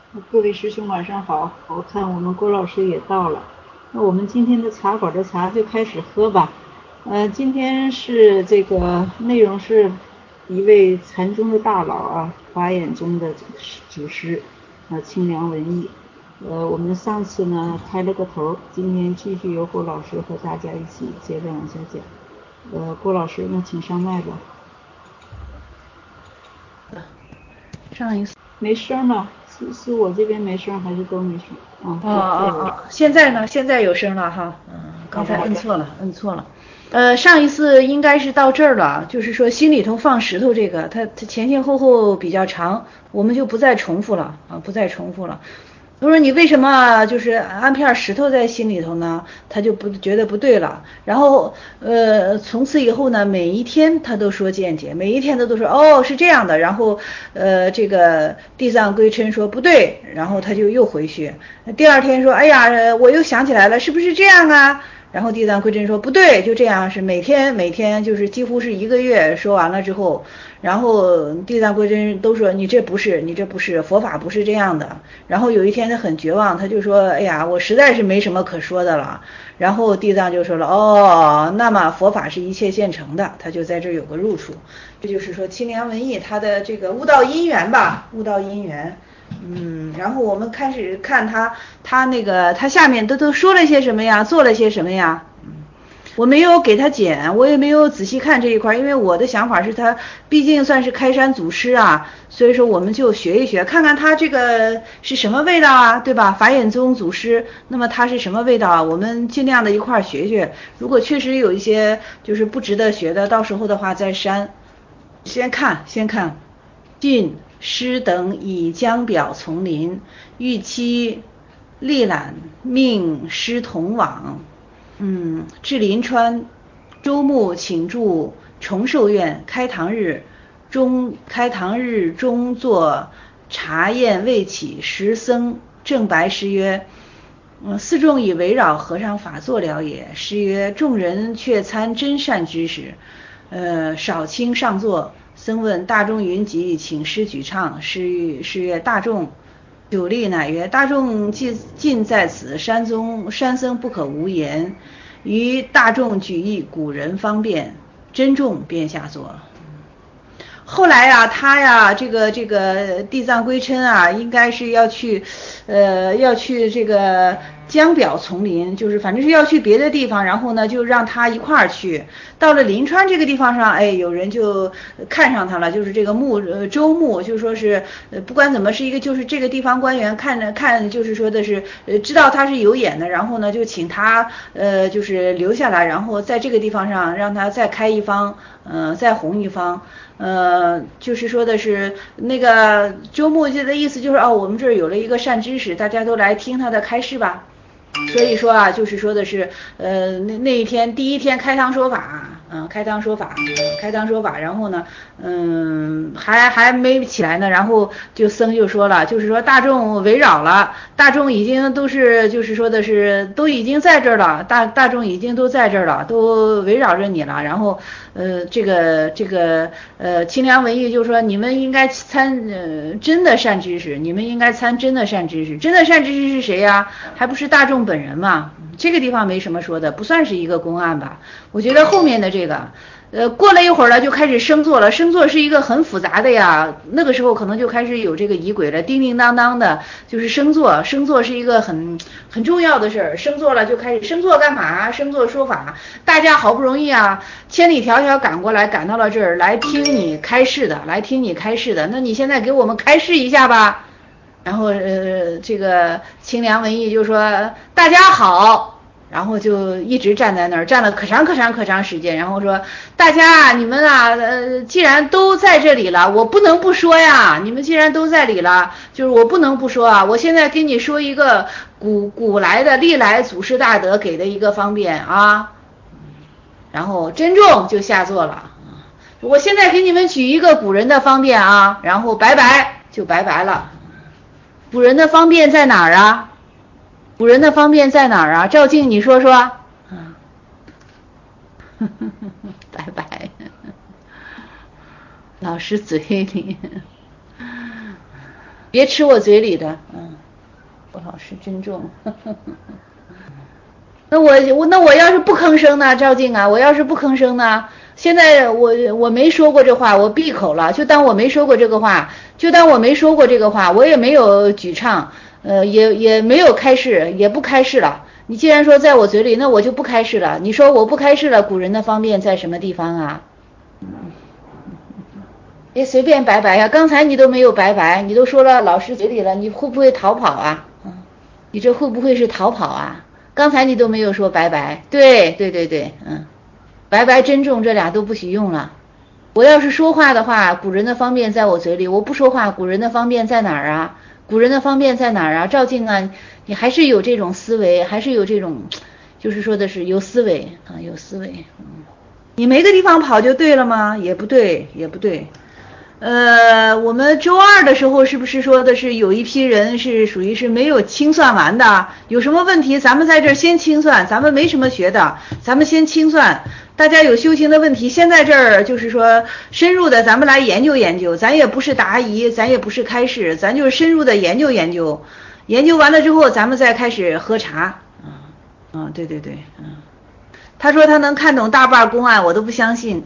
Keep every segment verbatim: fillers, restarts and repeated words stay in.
各位师兄晚上好，我看我们郭老师也到了，那我们今天的茶馆的茶就开始喝吧。呃，今天是这个内容是一位禅宗的大佬啊，华严宗的祖师，啊，清凉文艺。呃，我们上次呢开了个头，今天继续由郭老师和大家一起接着往下讲。呃，郭老师，那请上麦吧。 上一次没声吗？是是我这边没声，还是都没声？啊， 哦对，这有了。 哦哦，现在呢？现在有声了哈。嗯，刚才好的，好的。 摁错了，摁错了。呃，上一次应该是到这儿了，就是说心里头放石头这个，它它前前后后比较长，我们就不再重复了啊，不再重复了。我说你为什么就是安片石头在心里头呢？他就不觉得不对了。然后呃，从此以后呢，每一天他都说见解，每一天他都说哦是这样的。然后呃，这个地藏归琛说不对，然后他就又回去。第二天说哎呀，我又想起来了，是不是这样啊？然后地藏归真说不对，就这样是每天每天就是几乎是一个月说完了之后，然后地藏归真都说你这不是你这不是佛法不是这样的。然后有一天他很绝望，他就说哎呀我实在是没什么可说的了。然后地藏就说了哦，那么佛法是一切现成的，他就在这有个入处。这就是说清凉文艺他的这个悟道因缘吧，悟道因缘。嗯，然后我们开始看他，他那个他下面都都说了些什么呀，做了些什么呀？嗯，我没有给他剪，我也没有仔细看这一块，因为我的想法是他毕竟算是开山祖师啊，所以说我们就学一学，看看他这个是什么味道啊，对吧？法眼宗祖师，那么他是什么味道啊？我们尽量的一块学学，如果确实有一些就是不值得学的，到时候的话再删。先看，先看。晋师等以江表丛林，欲期历览命师同往。嗯，至临川，周牧请住崇寿院，开堂日中开堂日中坐茶宴未起，时僧正白师曰：嗯，四众以围绕和尚法座了也。师曰：众人却参真善知识，呃，少卿上座。僧问大众云集，请师举唱。师师曰：大众。久立乃曰：大众尽尽在此，山宗山僧不可无言。于大众举一古人方便，珍重便下座。后来呀、啊，他呀，这个这个地藏归琛啊，应该是要去，呃，要去这个江表丛林，就是反正是要去别的地方，然后呢，就让他一块儿去。到了临川这个地方上，哎，有人就看上他了，就是这个牧呃周牧，就说是呃不管怎么是一个，就是这个地方官员看着看，就是说的是呃知道他是有眼的，然后呢就请他呃就是留下来，然后在这个地方上让他再开一方，呃再弘一方。呃，就是说的是那个周末的意思就是哦，我们这儿有了一个善知识，大家都来听他的开示吧。所以说啊，就是说的是，呃，那那一天第一天开堂说法，嗯、呃，开堂说法，呃、开堂说法，然后呢，嗯，还还没起来呢，然后就僧就说了，就是说大众围绕了，大众已经都是，就是说的是都已经在这儿了，大大众已经都在这儿了，都围绕着你了，然后，呃，这个这个呃，清凉文艺就说你们应该参呃真的善知识，你们应该参真的善知识，真的善知识是谁呀？还不是大众本人嘛？这个地方没什么说的，不算是一个公案吧？我觉得后面的这个。呃，过了一会儿呢，就开始升座了。升座是一个很复杂的呀，那个时候可能就开始有这个仪轨了，叮叮当当的，就是升座。升座是一个很很重要的事儿，升座了就开始升座干嘛？升座说法，大家好不容易啊，千里迢迢赶过来，赶到了这儿来听你开示的，来听你开示的。那你现在给我们开示一下吧。然后呃，这个清凉文艺就说大家好。然后就一直站在那儿，站了可长可长可长时间。然后说：“大家，你们啊，呃，既然都在这里了，我不能不说呀。你们既然都在里了，就是我不能不说啊。我现在跟你说一个古古来的历来祖师大德给的一个方便啊。”然后珍重就下座了。我现在给你们举一个古人的方便啊，然后拜拜就拜拜了。古人的方便在哪儿啊？古人的方便在哪儿啊？赵静，你说说。嗯，拜拜。老师嘴里。 别吃我嘴里的，嗯，我老师珍重。那我我那我要是不吭声呢，赵静啊，我要是不吭声呢，现在我我没说过这话，我闭口了，就当我没说过这个话，就当我没说过这个话，我也没有举倡，呃，也也没有开示，也不开示了。你既然说在我嘴里，那我就不开示了。你说我不开示了，古人的方便在什么地方啊？别随便拜拜呀！刚才你都没有拜拜，你都说了老师嘴里了，你会不会逃跑啊？你这会不会是逃跑啊？刚才你都没有说拜拜，对对对对，嗯，拜拜珍重这俩都不许用了。我要是说话的话，古人的方便在我嘴里；我不说话，古人的方便在哪儿啊？古人的方便在哪儿啊？赵静啊，你还是有这种思维，还是有这种，就是说的是有思维啊，有思维。嗯，你没个地方跑就对了吗？也不对，也不对。呃，我们周二的时候是不是说的是有一批人是属于是没有清算完的？有什么问题咱们在这儿先清算，咱们没什么学的，咱们先清算。大家有修行的问题，先在这儿就是说深入的，咱们来研究研究。咱也不是答疑，咱也不是开示，咱就是深入的研究研究。研究完了之后，咱们再开始喝茶。嗯，嗯，对对对，嗯。他说他能看懂大半公案，我都不相信。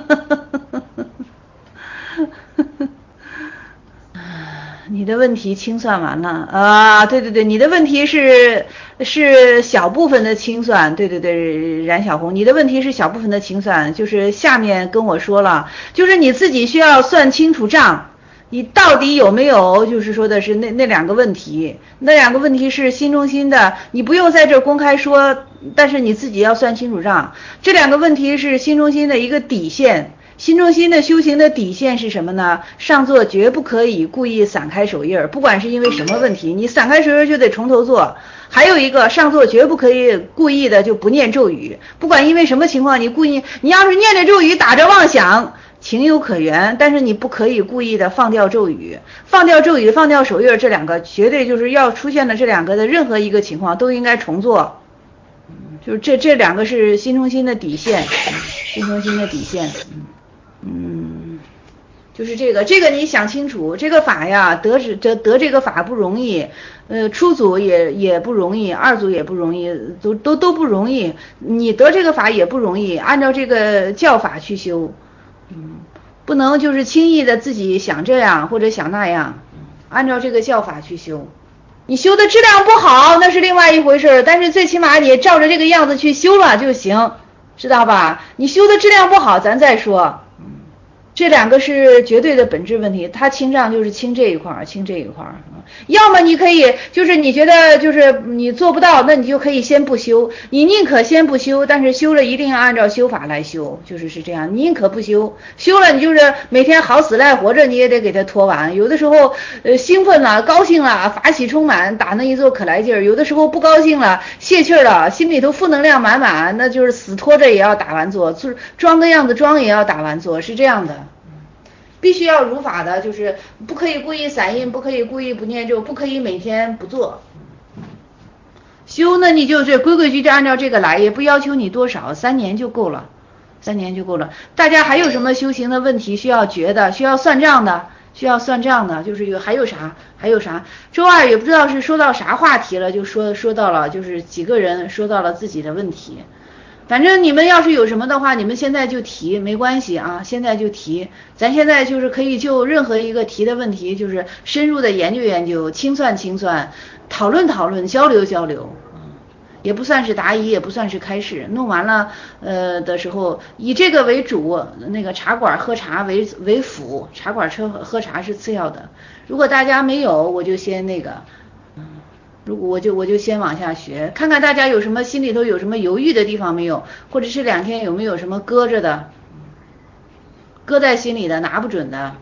你的问题清算完了啊？对对对，你的问题是是小部分的清算，对对对，冉小红，你的问题是小部分的清算，就是下面跟我说了，就是你自己需要算清楚账，你到底有没有，就是说的是那那两个问题，那两个问题是心中心的，你不用在这公开说，但是你自己要算清楚账，这两个问题是心中心的一个底线。心中心的修行的底线是什么呢？上座绝不可以故意散开手印儿，不管是因为什么问题，你散开手印儿就得从头做。还有一个，上座绝不可以故意的就不念咒语，不管因为什么情况，你故意，你要是念着咒语打着妄想，情有可原，但是你不可以故意的放掉咒语，放掉咒语，放掉手印儿，这两个绝对就是要出现的这两个的任何一个情况都应该重做。就是这这两个是心中心的底线，心中心的底线。嗯，就是这个，这个你想清楚，这个法呀，得得得这个法不容易，呃，初组也也不容易，二组也不容易，都都都不容易，你得这个法也不容易，按照这个教法去修，嗯，不能就是轻易的自己想这样或者想那样，按照这个教法去修。你修的质量不好，那是另外一回事，但是最起码你照着这个样子去修了就行，知道吧？你修的质量不好，咱再说。这两个是绝对的本质问题，他清账就是清这一块，清这一块。要么你可以，就是你觉得就是你做不到，那你就可以先不修，你宁可先不修，但是修了一定要按照修法来修，就是是这样，你宁可不修，修了你就是每天好死赖活着，你也得给他拖完。有的时候呃兴奋了，高兴了，法喜充满，打那一座可来劲儿；有的时候不高兴了，泄气儿了，心里头负能量满满，那就是死拖着也要打完做，就是装个样子装也要打完做，是这样的。必须要如法的，就是不可以故意散印，不可以故意不念咒，不可以每天不做。修呢，你就是规规矩矩按照这个来，也不要求你多少，三年就够了，三年就够了。大家还有什么修行的问题需要觉的，需要算账的，需要算账的，就是有还有啥，还有啥？周二也不知道是说到啥话题了，就说说到了，就是几个人说到了自己的问题。反正你们要是有什么的话，你们现在就提，没关系啊，现在就提。咱现在就是可以就任何一个提的问题，就是深入的研究研究，清算清算，讨论讨论，交流交流。也不算是答疑，也不算是开示。弄完了，呃的时候，以这个为主，那个茶馆喝茶为为辅，茶馆车喝茶是次要的。如果大家没有，我就先那个。如果我就我就先往下学，看看大家有什么心里头有什么犹豫的地方没有，或者是两天有没有什么搁着的，搁在心里的拿不准的，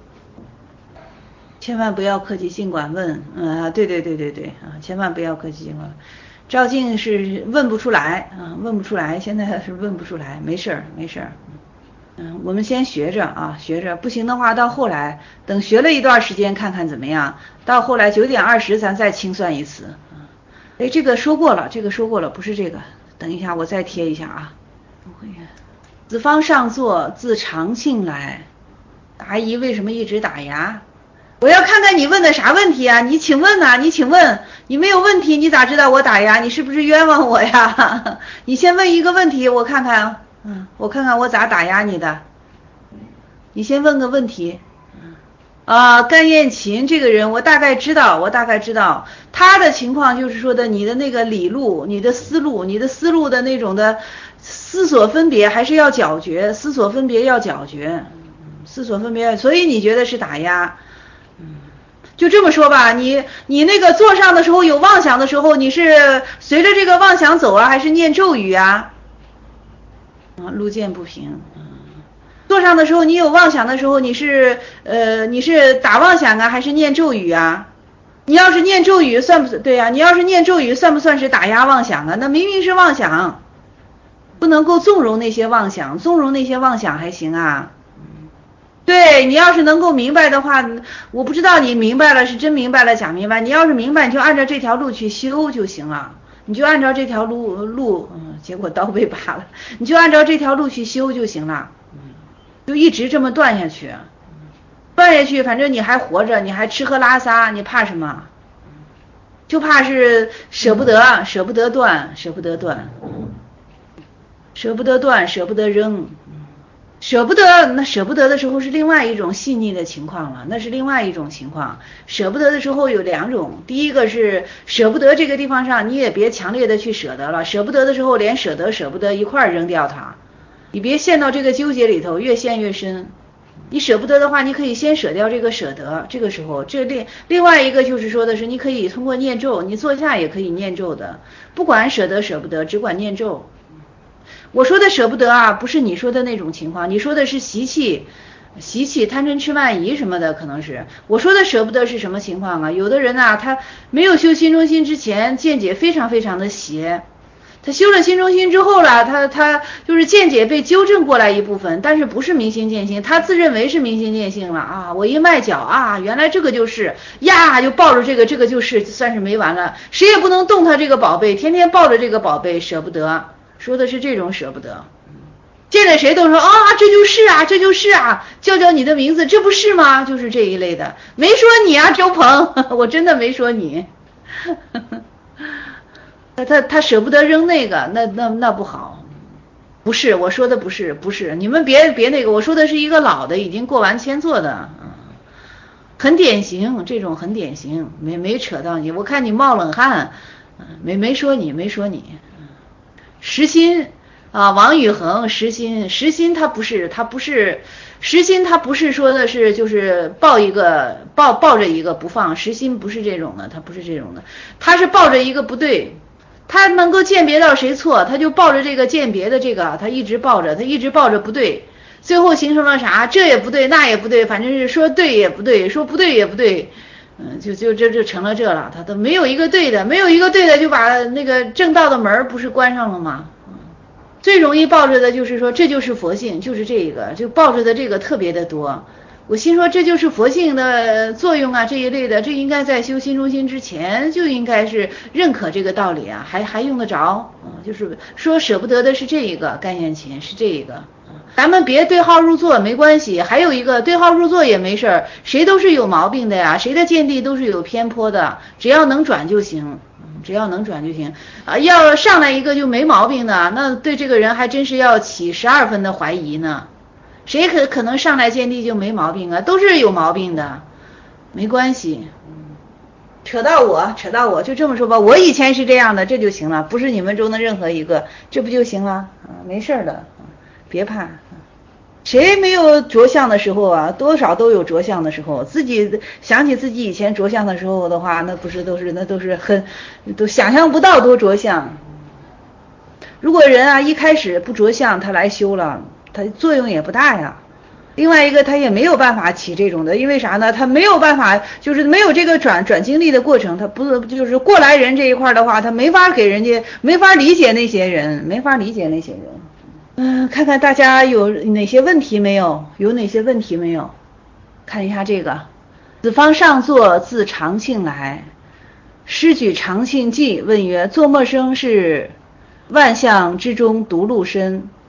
千万不要客气尽管问，啊，对对对对对啊，千万不要客气尽管问。赵静是问不出来啊，问不出来，现在是问不出来，没事儿没事儿。嗯，我们先学着啊，学着，不行的话到后来等学了一段时间看看怎么样，到后来九点二十咱再清算一次。哎，这个说过了，这个说过了，不是这个，等一下我再贴一下啊。不会呀，子方上座自长庆来，答疑为什么一直打牙？ 我要看看你问的啥问题啊？你请问呐、啊？你请问，你没有问题，你咋知道我打压？你是不是冤枉我呀？你先问一个问题，我看看，嗯，我看看我咋打压你的。你先问个问题。啊，甘燕琴这个人，我大概知道，我大概知道他的情况，就是说的你的那个理路，你的思路，你的思路的那种的思索分别，还是要矫决，思索分别要矫决，思索分别，所以你觉得是打压。就这么说吧，你你那个坐上的时候有妄想的时候，你是随着这个妄想走啊，还是念咒语啊？啊，路见不平。坐上的时候你有妄想的时候，你是呃你是打妄想啊，还是念咒语啊？你要是念咒语算不算？对呀、啊，你要是念咒语算不算是打压妄想啊？那明明是妄想，不能够纵容那些妄想，纵容那些妄想还行啊。对，你要是能够明白的话，我不知道你明白了是真明白了假明白，你要是明白你就按照这条路去修就行了，你就按照这条路路，嗯，结果刀被拔了，你就按照这条路去修就行了，就一直这么断下去，断下去，反正你还活着，你还吃喝拉撒，你怕什么？就怕是舍不得，舍不得断，舍不得断，舍不得断，舍不得扔。舍不得，那舍不得的时候是另外一种细腻的情况了，那是另外一种情况。舍不得的时候有两种，第一个是舍不得这个地方上，你也别强烈的去舍得了，舍不得的时候连舍得舍不得一块扔掉它，你别陷到这个纠结里头，越陷越深。你舍不得的话，你可以先舍掉这个舍得，这个时候，这另另外一个就是说的是，你可以通过念咒，你坐下也可以念咒的，不管舍得舍不得，只管念咒。我说的舍不得啊，不是你说的那种情况，你说的是习气，习气贪嗔痴慢疑什么的，可能是我说的舍不得是什么情况啊？有的人啊，他没有修心中心之前，见解非常非常的邪，他修了心中心之后了，他他就是见解被纠正过来一部分，但是不是明心见性，他自认为是明心见性了啊，我一迈脚啊，原来这个就是呀，就抱着这个这个就是算是没完了，谁也不能动他这个宝贝，天天抱着这个宝贝，舍不得。说的是这种舍不得，见了谁都说啊，这就是啊，这就是啊，叫叫你的名字，这不是吗？就是这一类的，没说你啊，周鹏，我真的没说你。他他他舍不得扔那个，那那那不好，不是我说的不是不是，你们别别那个，我说的是一个老的，已经过完千座的，很典型，这种很典型，没没扯到你，我看你冒冷汗，没没说你，没说你。实心啊，王宇恒实心，实心他不是他不是实心，他不是说的是就是抱一个抱抱着一个不放，实心不是这种的，他不是这种的，他是抱着一个不对，他能够鉴别到谁错，他就抱着这个鉴别的这个，他一直抱着，他一直抱着不对，最后形成了啥？这也不对，那也不对，反正是说对也不对，说不对也不对。嗯，就就这就成了这了，他都没有一个对的，没有一个对的，就把那个正道的门不是关上了吗？最容易抱着的就是说这就是佛性，就是这个，就抱着的这个特别的多。我心说这就是佛性的作用啊，这一类的，这应该在修心中心之前就应该是认可这个道理啊，还还用得着？嗯，就是说舍不得的是这一个概念情，是这一个。咱们别对号入座没关系，还有一个对号入座也没事，谁都是有毛病的呀，谁的见地都是有偏颇的，只要能转就行，只要能转就行啊。要上来一个就没毛病的，那对这个人还真是要起十二分的怀疑呢。谁可可能上来见地就没毛病啊？都是有毛病的，没关系。扯到我，扯到我就这么说吧，我以前是这样的，这就行了，不是你们中的任何一个，这不就行了啊？没事的。别怕，谁没有着相的时候啊？多少都有着相的时候。自己想起自己以前着相的时候的话，那不是都是那都是很都想象不到多着相。如果人啊一开始不着相，他来修了，他作用也不大呀。另外一个他也没有办法起这种的，因为啥呢？他没有办法，就是没有这个转转经历的过程，他不就是过来人这一块的话，他没法给人家，没法理解那些人，没法理解那些人。嗯，看看大家有哪些问题没有？有哪些问题没有？看一下这个，子方上座，自长庆来，师举长庆记，问曰：作默生是万象之中独鹿身，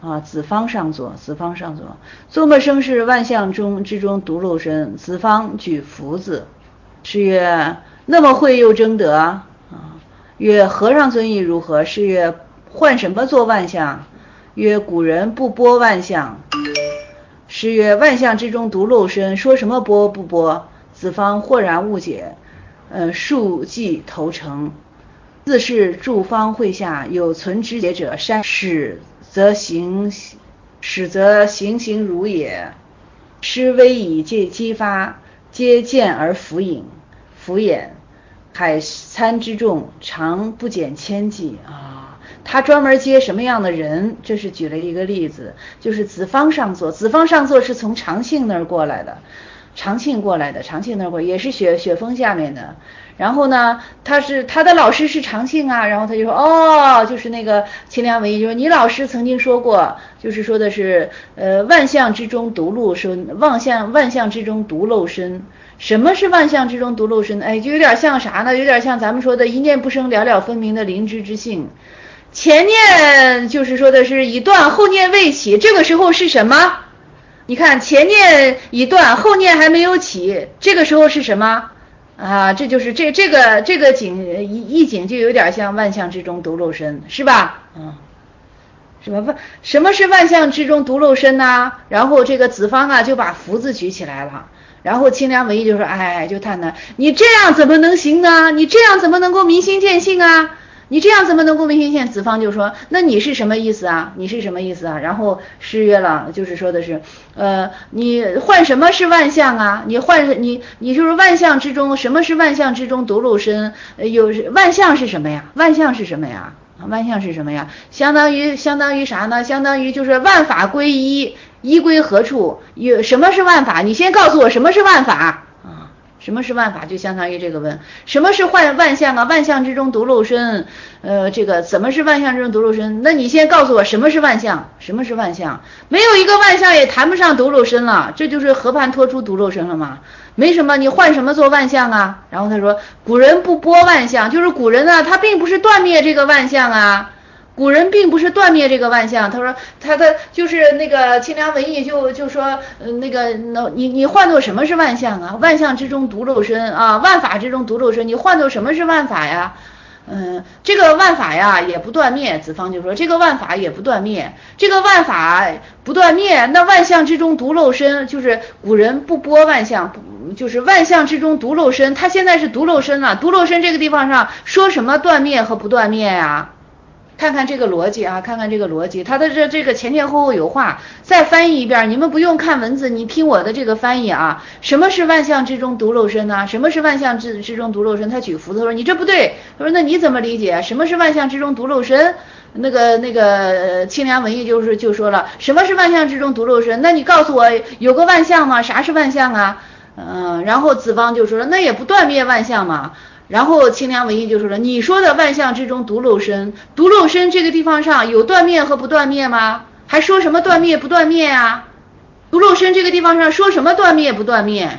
啊，子方上座，子方上座。作么生是万象中之中独漏身，子方举福字。是曰：那么会又争得啊？曰：和尚尊意如何？是曰：换什么做万象？曰：古人不播万象。是曰：万象之中独漏身，说什么播不播？子方豁然悟解，呃，数计投诚。自是诸方会下有存之解者，善始则行，始则行行如也。施威以借激发，皆见而弗隐，弗眼。海参之众，常不减千计啊。他专门接什么样的人？这是举了一个例子，就是子方上座。子方上座是从长庆那儿过来的，长庆过来的，长庆那儿过来也是雪雪峰下面的。然后呢，他是他的老师是长庆啊，然后他就说哦，就是那个清凉文艺，就是你老师曾经说过，就是说的是呃万象之中独漏身，万象万象之中独漏身。什么是万象之中独漏身？哎，就有点像啥呢？有点像咱们说的一念不生了了分明的灵知之性。前念就是说的是已断，后念未起，这个时候是什么？你看前念已断，后念还没有起，这个时候是什么？啊，这就是这这个这个景一一景就有点像万象之中独漏身，是吧？嗯，什么万什么是万象之中独漏身呢？然后这个子方啊就把福字举起来了，然后清凉文艺就说，哎，就叹呢，你这样怎么能行呢？你这样怎么能够明心见性啊？你这样怎么能够明心见？子方就说，那你是什么意思啊？你是什么意思啊？然后诗曰了，就是说的是，呃，你换什么是万象啊？你换你你就是万象之中，什么是万象之中独漏身？呃，有万象是什么呀？万象是什么呀？万象是什么呀？相当于相当于啥呢？相当于就是万法归一，一归何处？有什么是万法？你先告诉我什么是万法啊？什么是万法？就相当于这个问，什么是换万象啊？万象之中独漏身，呃，这个怎么是万象之中独漏身？那你先告诉我什么是万象？什么是万象？没有一个万象也谈不上独漏身了，这就是河畔脱出独漏身了嘛。没什么，你换什么做万象啊？然后他说，古人不播万象，就是古人呢，他并不是断灭这个万象啊。古人并不是断灭这个万象，他说他的就是那个清凉文艺就就说，呃、那个那你你换作什么是万象啊？万象之中独漏身啊，万法之中独漏身，你换作什么是万法呀？嗯，这个万法呀也不断灭。子方就说这个万法也不断灭，这个万法不断灭，那万象之中独漏身，就是古人不播万象，就是万象之中独漏身，他现在是独漏身了。独漏身这个地方上说什么断灭和不断灭呀？看看这个逻辑啊，看看这个逻辑，他的这这个前前后后有话，再翻译一遍，你们不用看文字，你听我的这个翻译啊。什么是万象之中独漏身呢？什么是万象之之中独漏身？他举福，他说你这不对，他说那你怎么理解？什么是万象之中独漏身？那个那个清凉文艺就是就说了，什么是万象之中独漏身？那你告诉我有个万象吗？啥是万象啊？嗯，然后子方就说了，那也不断灭万象嘛。然后清凉文艺就说了，你说的万象之中独漏身，独漏身这个地方上有断灭和不断灭吗？还说什么断灭不断灭啊？独漏身这个地方上说什么断灭不断灭？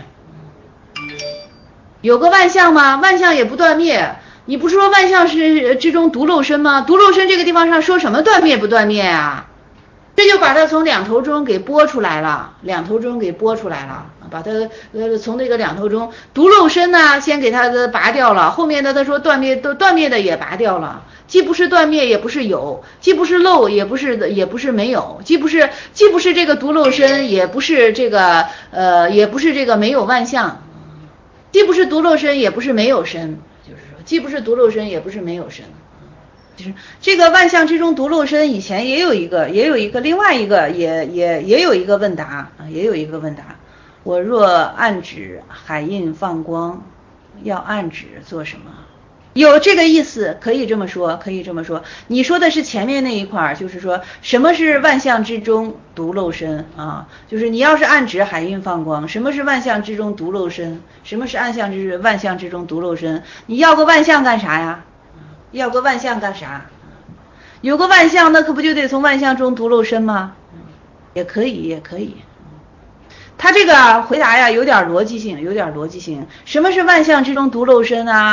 有个万象吗？万象也不断灭，你不是说万象是之中独漏身吗？独漏身这个地方上说什么断灭不断灭啊？这就把它从两头中给拨出来了，两头中给拨出来了，把它呃从那个两头中独漏身呢，先给它的拔掉了，后面的他说断灭都断灭的也拔掉了，既不是断灭也不是有，既不是漏也不是也不是没有，既不是既不是这个独漏身，也不是这个呃也不是这个没有万象，既不是独漏身也不是没有身，就是说既不是独漏身也不是没有身。就是这个万象之中独漏身，以前也有一个，也有一个另外一个，也也也有一个问答啊，也有一个问答。我若暗指海印放光，要暗指做什么？有这个意思，可以这么说，可以这么说。你说的是前面那一块，就是说什么是万象之中独漏身啊？就是你要是暗指海印放光，什么是万象之中独漏身？什么是暗象之万象之中独漏身？你要个万象干啥呀？要个万象干啥？有个万象，那可不就得从万象中独漏身吗？也可以，也可以。他这个回答呀，有点逻辑性，有点逻辑性。什么是万象之中独漏身啊？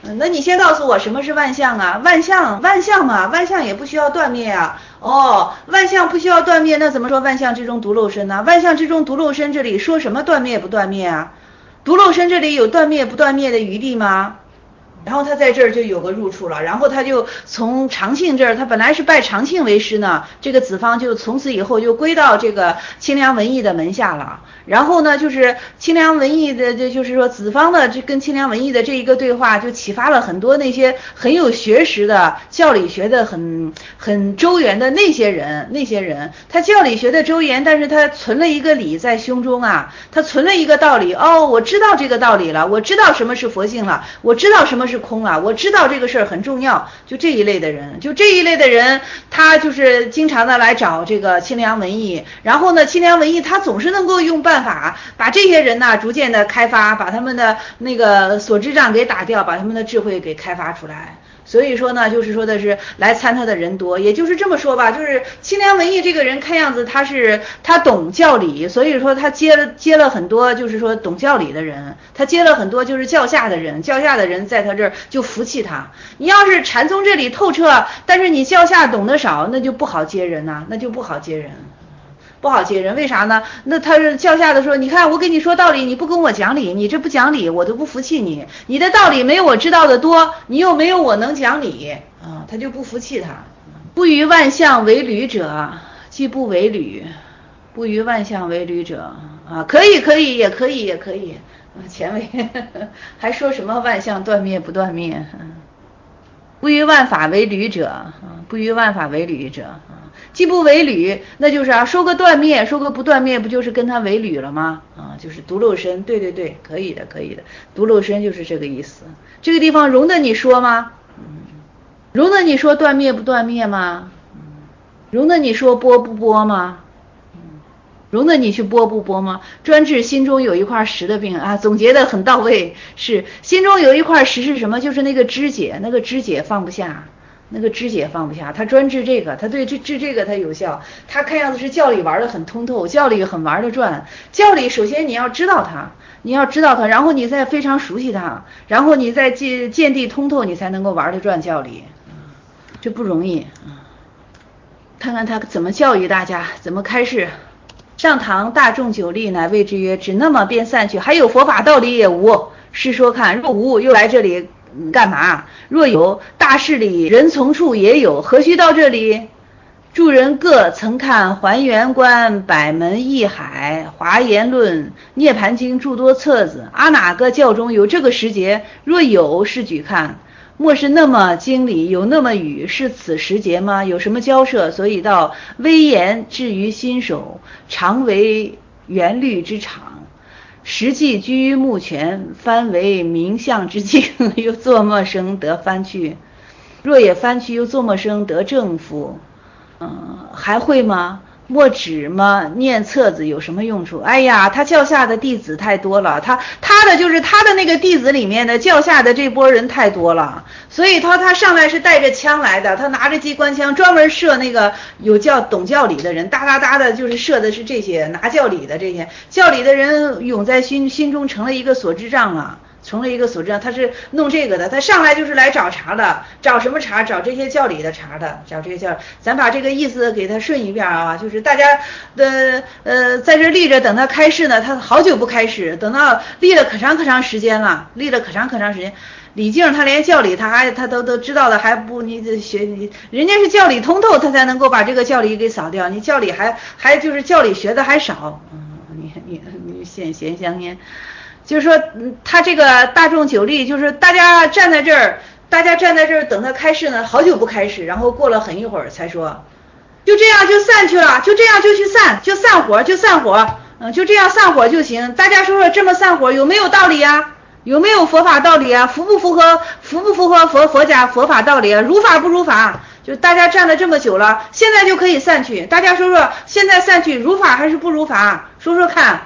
嗯，那你先告诉我什么是万象啊？万象，万象嘛，万象也不需要断灭啊。哦，万象不需要断灭，那怎么说万象之中独漏身呢？万象之中独漏身这里说什么断灭不断灭啊？独漏身这里有断灭不断灭的余地吗？然后他在这儿就有个入处了，然后他就从长庆这儿，他本来是拜长庆为师呢，这个子方就从此以后就归到这个清凉文艺的门下了。然后呢，就是清凉文艺的，这就是说子方的这跟清凉文艺的这一个对话，就启发了很多那些很有学识的教理学的很很周延的那些人，那些人他教理学的周延，但是他存了一个理在胸中啊，他存了一个道理，哦，我知道这个道理了，我知道什么是佛性了，我知道什么是空了，我知道这个事儿很重要，就这一类的人，就这一类的人，他就是经常的来找这个清凉文艺，然后呢，清凉文艺他总是能够用办法把这些人呢逐渐的开发，把他们的那个所知障给打掉，把他们的智慧给开发出来。所以说呢，就是说的是来参他的人多，也就是这么说吧，就是清凉文艺这个人看样子他是他懂教理，所以说他接了接了很多就是说懂教理的人，他接了很多就是教下的人，教下的人在他这儿就服气他。你要是禅宗这里透彻，但是你教下懂得少，那就不好接人呐、啊，那就不好接人。不好接人，为啥呢？那他是教下的说，你看我跟你说道理，你不跟我讲理，你这不讲理，我都不服气你。你的道理没有我知道的多，你又没有我能讲理啊，他就不服气他。不于万象为履者，即不为履。不于万象为履者啊，可以可以也可以也可以。前卫还说什么万象断灭不断灭？不于万法为履者，不于万法为履者。既不为履，那就是啊，说个断灭，说个不断灭，不就是跟他为履了吗？啊，就是独漏身，对对对，可以的，可以的，独漏身就是这个意思。这个地方容得你说吗？嗯，容得你说断灭不断灭吗？嗯，容得你说波不波吗？嗯，容得你去波不波吗？专治心中有一块石的病啊，总结的很到位，是心中有一块石是什么？就是那个肢解，那个肢解放不下。那个肢解放不下，他专治这个，他对治治这个他有效，他看样子是教理玩得很通透，教理很玩得转。教理首先你要知道它，你要知道它，然后你再非常熟悉它，然后你再见见地通透，你才能够玩得转教理，这不容易。看看他怎么教育大家，怎么开示。上堂大众久立，乃谓之曰：只那么便散去，还有佛法道理也无。试说看，若无又来这里干嘛？若有，大事里人从处也有，何须到这里？诸人各曾看还原观、百门义海、华严论、涅盘经诸多册子，啊哪个教中有这个时节？若有，试举看。莫是那么经理有那么语，是此时节吗？有什么交涉？所以道威严至于心手，常为原律之场。实际居于目前，翻为名相之境，又作么生得翻去？若也翻去，又作么生得正夫？嗯，还会吗？墨纸吗？念册子有什么用处？哎呀，他教下的弟子太多了，他他的就是他的那个弟子里面的教下的这波人太多了，所以他他上来是带着枪来的，他拿着机关枪专门射那个有教懂教理的人，哒哒哒的，就是射的是这些拿教理的这些教理的人，涌在心心中成了一个所知障了。成了一个所知，他是弄这个的，他上来就是来找茬的，找什么茬？找这些教理的茬的，找这些教。咱把这个意思给他顺一遍啊，就是大家的呃在这立着等他开示呢，他好久不开示，等到立了可长可长时间了，立了可长可长时间。李靖他连教理他还他都都知道的还不你学你人家是教理通透，他才能够把这个教理给扫掉，你教理还还就是教理学的还少，嗯，你你你现贤相焉。就是说，他这个大众久立，就是大家站在这儿，大家站在这儿等他开示呢，好久不开示，然后过了很一会儿才说，就这样就散去了，就这样就去散，就散伙，就散伙，嗯，就这样散伙就行。大家说说，这么散伙有没有道理啊？有没有佛法道理啊？符不符合符不符合佛佛家佛法道理啊？如法不如法？就大家站了这么久了，现在就可以散去。大家说说，现在散去如法还是不如法？说说看。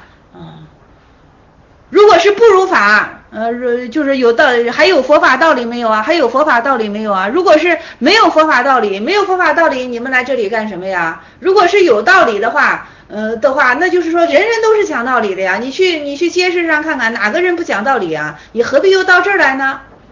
如果是不如法，呃，就是有道理，还有佛法道理没有啊？还有佛法道理没有啊？如果是没有佛法道理，没有佛法道理，你们来这里干什么呀？如果是有道理的话，呃的话，那就是说人人都是讲道理的呀。你去你去街市上看看，哪个人不讲道理啊？你何必又到这儿来呢？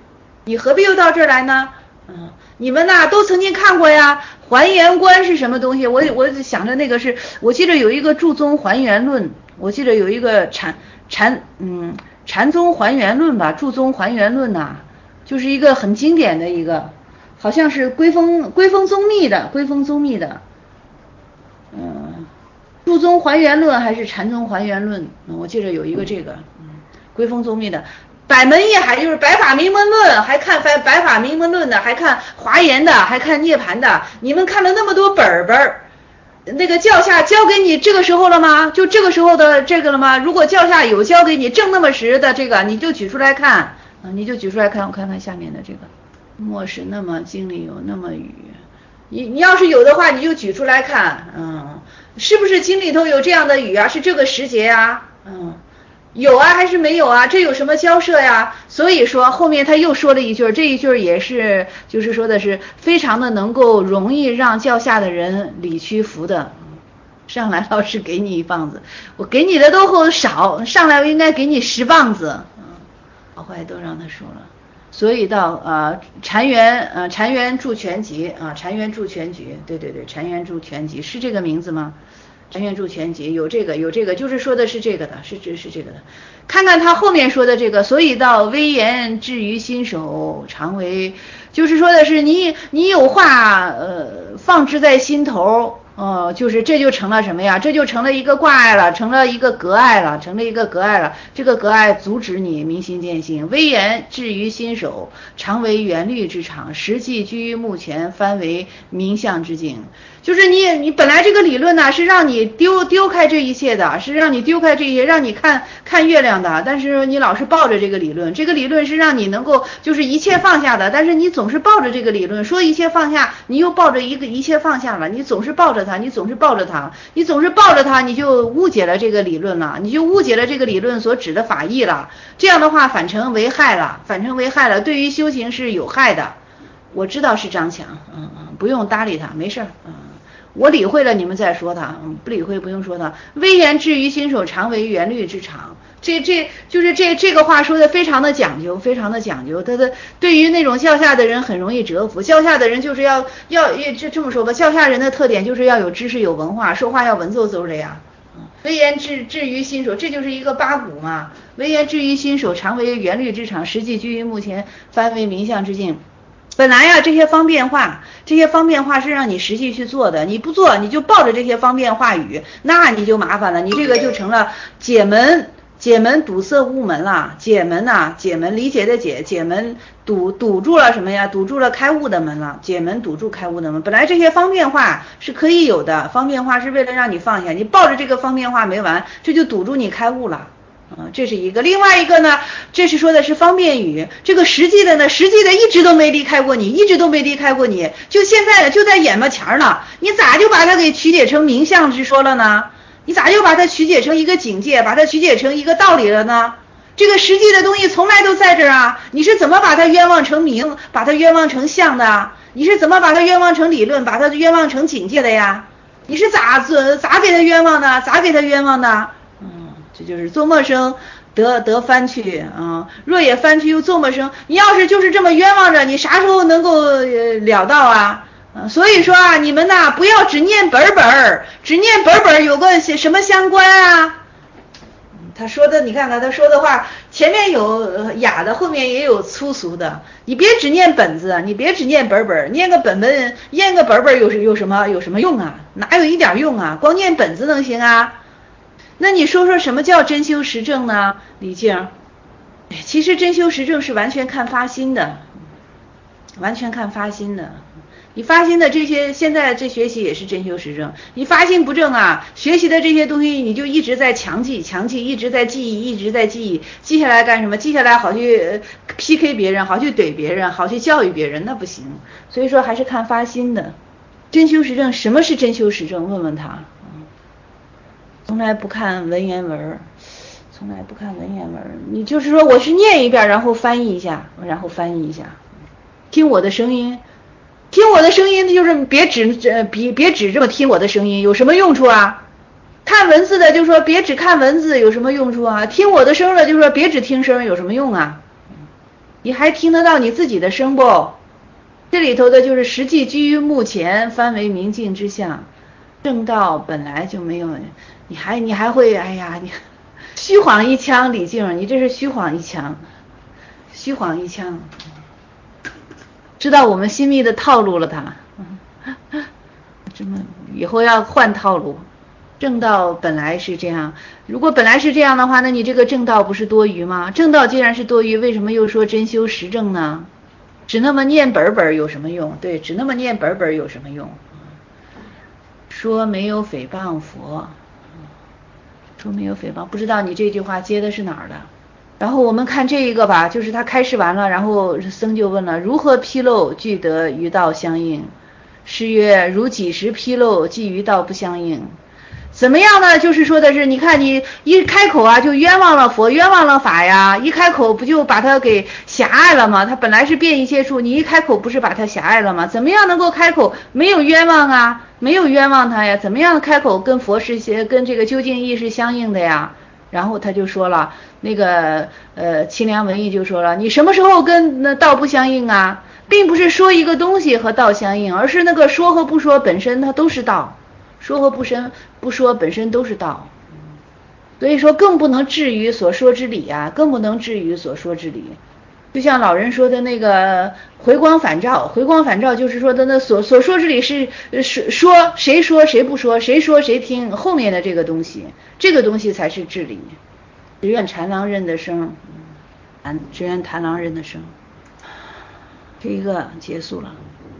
你何必又到这儿来呢？嗯，你们呐都曾经看过呀，还原观是什么东西？我我想着那个是，我记得有一个注宗还原论，我记得有一个禅禅嗯禅宗还原论吧，注宗还原论呐、啊，就是一个很经典的一个，好像是归峰归峰宗密的，归峰宗密的，嗯，注宗还原论还是禅宗还原论？我记得有一个这个，嗯，归峰宗密的。百门业海就是百法明门论，还看百百法明门论的，还看华严的，还看涅槃的。你们看了那么多本本，那个教下教给你这个时候了吗？就这个时候的这个了吗？如果教下有教给你正那么实的这个，你就举出来看啊，你就举出来看。我看看下面的这个，莫是那么经里有那么语，你你要是有的话，你就举出来看，嗯，是不是经里头有这样的语啊？是这个时节啊，嗯。有啊还是没有啊？这有什么交涉呀？所以说后面他又说了一句，这一句也是就是说的是非常的能够容易让教下的人理屈服的。上来老师给你一棒子，我给你的都少，上来我应该给你十棒子。嗯，好坏都让他说了。所以到呃禅源呃禅源注全集啊，禅源注全集，对对对，禅源注全集是这个名字吗？禅源注全集有这个有这个，就是说的是这个的，是是是这个的。看看他后面说的这个，所以到微言至于心手，常为，就是说的是你你有话呃放置在心头。哦、呃，就是这就成了什么呀？这就成了一个挂碍了，成了一个隔碍了，成了一个隔碍了。这个隔碍阻止你明心见性。微言至于心手，常为圆律之场，实际居于目前，翻为明相之境。就是你你本来这个理论呢是让你丢丢开这一切的，是让你丢开这些，让你看看月亮的，但是你老是抱着这个理论，这个理论是让你能够就是一切放下的，但是你总是抱着这个理论，说一切放下，你又抱着一个一切放下了，你总是抱着它，你总是抱着它，你总是抱着它，你就误解了这个理论了，你就误解了这个理论所指的法义了，这样的话反成为害了，反成为害了，对于修行是有害的。我知道是张强，嗯嗯，不用搭理他，没事，嗯。我理会了，你们再说他，嗯，不理会不用说他。微言至于心手，常为圆律之场。这这就是这这个话说的非常的讲究，非常的讲究。他的对于那种教下的人很容易折服，教下的人就是要要这这么说吧，教下人的特点就是要有知识有文化，说话要文绉绉的呀。微言至至于心手，这就是一个八股嘛。微言至于心手，常为圆律之场，实际居于目前，翻为明相之境。本来呀，这些方便话，这些方便话是让你实际去做的，你不做，你就抱着这些方便话语，那你就麻烦了，你这个就成了解门，解门堵塞悟门了，解门呐、啊，解门理解的解，解门堵堵住了什么呀？堵住了开悟的门了，解门堵住开悟的门。本来这些方便话是可以有的，方便话是为了让你放下，你抱着这个方便话没完，这就堵住你开悟了。啊，这是一个，另外一个呢，这是说的是方便语，这个实际的呢，实际的一直都没离开过你，一直都没离开过你，就现在就在眼巴前了，你咋就把它给曲解成名相之说了呢？你咋就把它曲解成一个境界，把它曲解成一个道理了呢？这个实际的东西从来都在这儿啊，你是怎么把它冤枉成名，把它冤枉成相的？你是怎么把它冤枉成理论，把它冤枉成境界的呀？你是咋咋给它冤枉的？咋给它冤枉的？这就是做陌生得得翻去啊，若也翻去又做陌生，你要是就是这么冤枉着，你啥时候能够、呃、了到啊？啊，所以说啊，你们呐不要只念本本，只念本本有个什么相关啊？他说的，你看看他说的话，前面有雅的，后面也有粗俗的。你别只念本子，你别只念本本，念个本本，念个本本有有什么有什么用啊？哪有一点用啊？光念本子能行啊？那你说说什么叫真修实证呢，李静？其实真修实证是完全看发心的，完全看发心的。你发心的这些，现在这学习也是真修实证。你发心不正啊，学习的这些东西你就一直在强记，强记，一直在记忆，一直在记忆。记下来干什么？记下来好去 P K 别人，好去怼别人，好去教育别人，那不行。所以说还是看发心的。真修实证，什么是真修实证？问问他。从来不看文言文，从来不看文言文。你就是说我是念一遍，然后翻译一下，然后翻译一下，听我的声音，听我的声音就是别只呃别别只这么听我的声音，有什么用处啊？看文字的就说别只看文字，有什么用处啊？听我的声了就说别只听声，有什么用啊？ 你还听得到你自己的声不？这里头的就是实际居于目前，翻为明镜之相。正道本来就没有，你还你还会哎呀你虚晃一枪，李静，你这是虚晃一枪，虚晃一枪，知道我们新密的套路了他，这么以后要换套路。正道本来是这样，如果本来是这样的话，那你这个正道不是多余吗？正道既然是多余，为什么又说真修实证呢？只那么念本本有什么用？对，只那么念本本有什么用？说没有诽谤佛，说没有诽谤，不知道你这句话接的是哪儿的。然后我们看这一个吧，就是他开示完了，然后僧就问了，如何披露具得于道相应？师曰，如几时披露即于道不相应。怎么样呢？就是说的是，你看你一开口啊，就冤枉了佛，冤枉了法呀，一开口不就把它给狭隘了吗？他本来是变一切处，你一开口不是把它狭隘了吗？怎么样能够开口没有冤枉啊？没有冤枉他呀？怎么样开口跟佛是跟这个究竟义是相应的呀？然后他就说了，那个呃清凉文艺就说了，你什么时候跟那道不相应啊？并不是说一个东西和道相应，而是那个说和不说本身它都是道。说和不身不说本身都是道，所以说更不能置于所说之理啊，更不能置于所说之理。就像老人说的那个回光返照，回光返照就是说的那所所说之理是是说谁说谁不说，谁说谁听，后面的这个东西，这个东西才是智理。只愿禅郎认的声，只愿谭郎认的声。这一个结束了。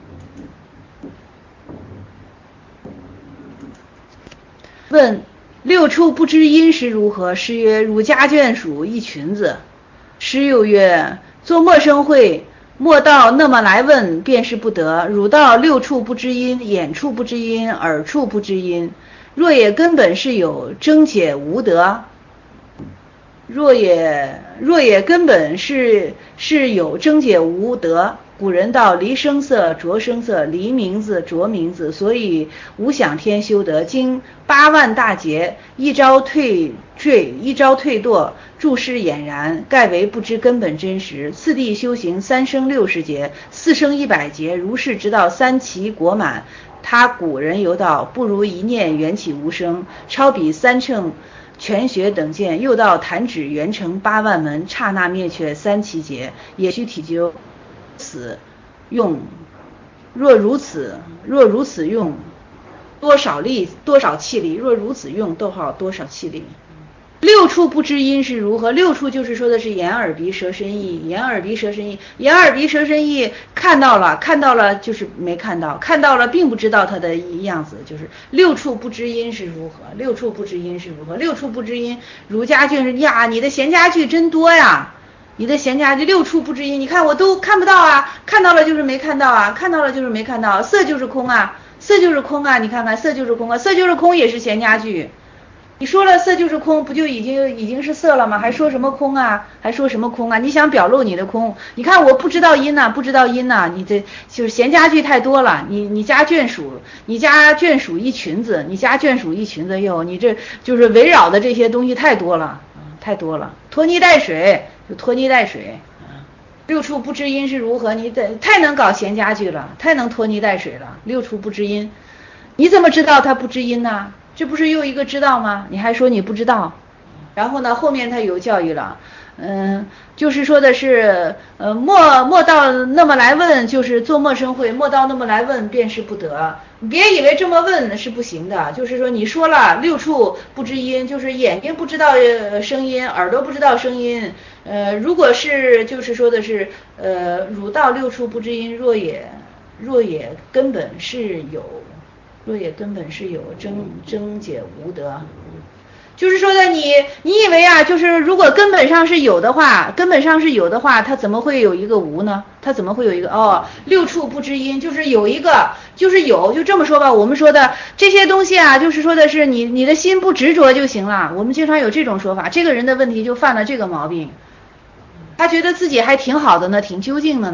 问六处不知因时如何？师曰，汝家眷属一群子。师又曰，作陌生会，莫道那么来问，便是不得。汝道六处不知因，眼处不知因，耳处不知因，若也根本是有，争解无得。若也若也根本是是有，争解无得。古人道离声色着声色，离名字着名字，所以无想天修得经八万大劫，一朝退坠，一朝退堕，注释俨然，盖为不知根本真实。次第修行三生六十劫，四生一百劫，如是直到三期果满。他古人有道，不如一念缘起无生，超比三乘全学等见，又到弹指圆成八万门，刹那灭却三期劫，也须体究。此用若如此若如此用多少力多少气力，若如此用逗号多少气力。六处不知因是如何？六处就是说的是眼耳鼻舌身意，眼耳鼻舌身意，眼耳鼻舌身意看到了看到了就是没看到，看到了并不知道它的样子，就是六处不知因是如何？六处不知因是如何？六处不知因，儒家就是呀，你的闲家具真多呀，你的闲家具六处不知因，你看我都看不到啊，看到了就是没看到啊，看到了就是没看到，色就是空啊，色就是空啊，你看看色就是空啊，色就是空也是闲家具。你说了色就是空，不就已经已经是色了吗？还说什么空啊？还说什么空啊？你想表露你的空？你看我不知道因呐、啊，不知道因呐、啊，你这就是闲家具太多了。你你家眷属，你家眷属一群子，你家眷属一群子哟，你这就是围绕的这些东西太多了，太多了，拖泥带水就拖泥带水。六处不知因是如何？你得太能搞闲家具了，太能拖泥带水了。六处不知因，你怎么知道他不知因呢？这不是又一个知道吗？你还说你不知道。然后呢，后面他有教育了，嗯，就是说的是，呃，莫莫到那么来问，就是做陌生会，莫到那么来问，便是不得。你别以为这么问是不行的，就是说你说了六处不知音，就是眼睛不知道声音，耳朵不知道声音，呃，如果是就是说的是，呃，汝道六处不知音，若也若也根本是有。若也根本是有争争解无得，就是说的你你以为啊，就是如果根本上是有的话，根本上是有的话，它怎么会有一个无呢？它怎么会有一个哦？六处不知因，就是有一个，就是有，就这么说吧。我们说的这些东西啊，就是说的是你你的心不执着就行了。我们经常有这种说法，这个人的问题就犯了这个毛病，他觉得自己还挺好的呢，挺究竟的呢。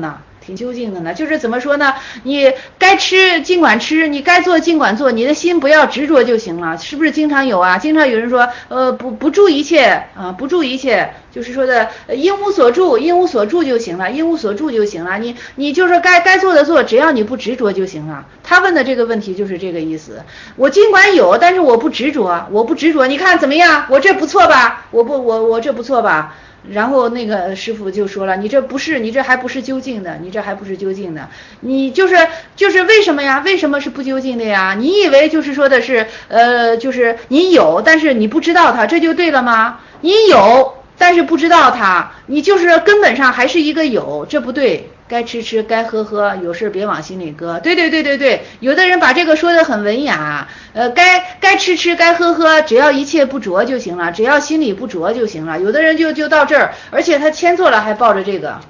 挺究竟的呢。就是怎么说呢？你该吃尽管吃，你该做尽管做，你的心不要执着就行了。是不是经常有啊？经常有人说，呃，不不住一切啊，不住一切，就是说的因无所住，因无所住就行了，因无所住就行了。你你就是该该做的做，只要你不执着就行了。他问的这个问题就是这个意思。我尽管有，但是我不执着，我不执着。你看怎么样？我这不错吧？我不我我这不错吧？然后那个师傅就说了，你这不是，你这还不是究竟的，你这还不是究竟的，你就是就是为什么呀？为什么是不究竟的呀？你以为就是说的是，呃，就是你有，但是你不知道它，这就对了吗？你有，但是不知道它，你就是根本上还是一个有，这不对。该吃吃，该喝喝，有事别往心里搁。对对对对对，有的人把这个说得很文雅，呃，该该吃吃，该喝喝，只要一切不着就行了，只要心里不着就行了。有的人就就到这儿，而且他签错了还抱着这个。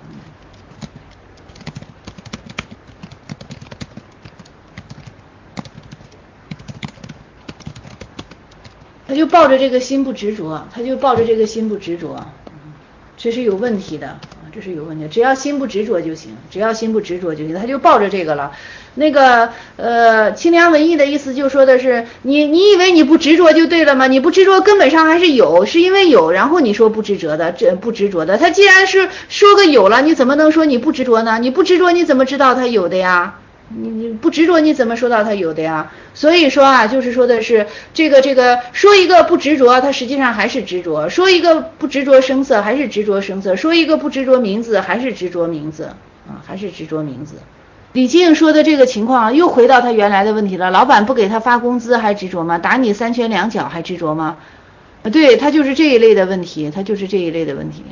他就抱着这个心不执着，他就抱着这个心不执着，这是有问题的。这是有问题，只要心不执着就行，只要心不执着就行，他就抱着这个了。那个呃，清凉文艺的意思就说的是，你你以为你不执着就对了吗？你不执着根本上还是有，是因为有，然后你说不执着的，这不执着的，他既然是说个有了，你怎么能说你不执着呢？你不执着你怎么知道他有的呀？你你不执着你怎么说到他有的呀？所以说啊，就是说的是这个这个说一个不执着，它实际上还是执着；说一个不执着声色，还是执着声色；说一个不执着名字，还是执着名字啊，还是执着名字。李静说的这个情况又回到他原来的问题了，老板不给他发工资还执着吗？打你三拳两脚还执着吗？啊，对，他就是这一类的问题，他就是这一类的问题。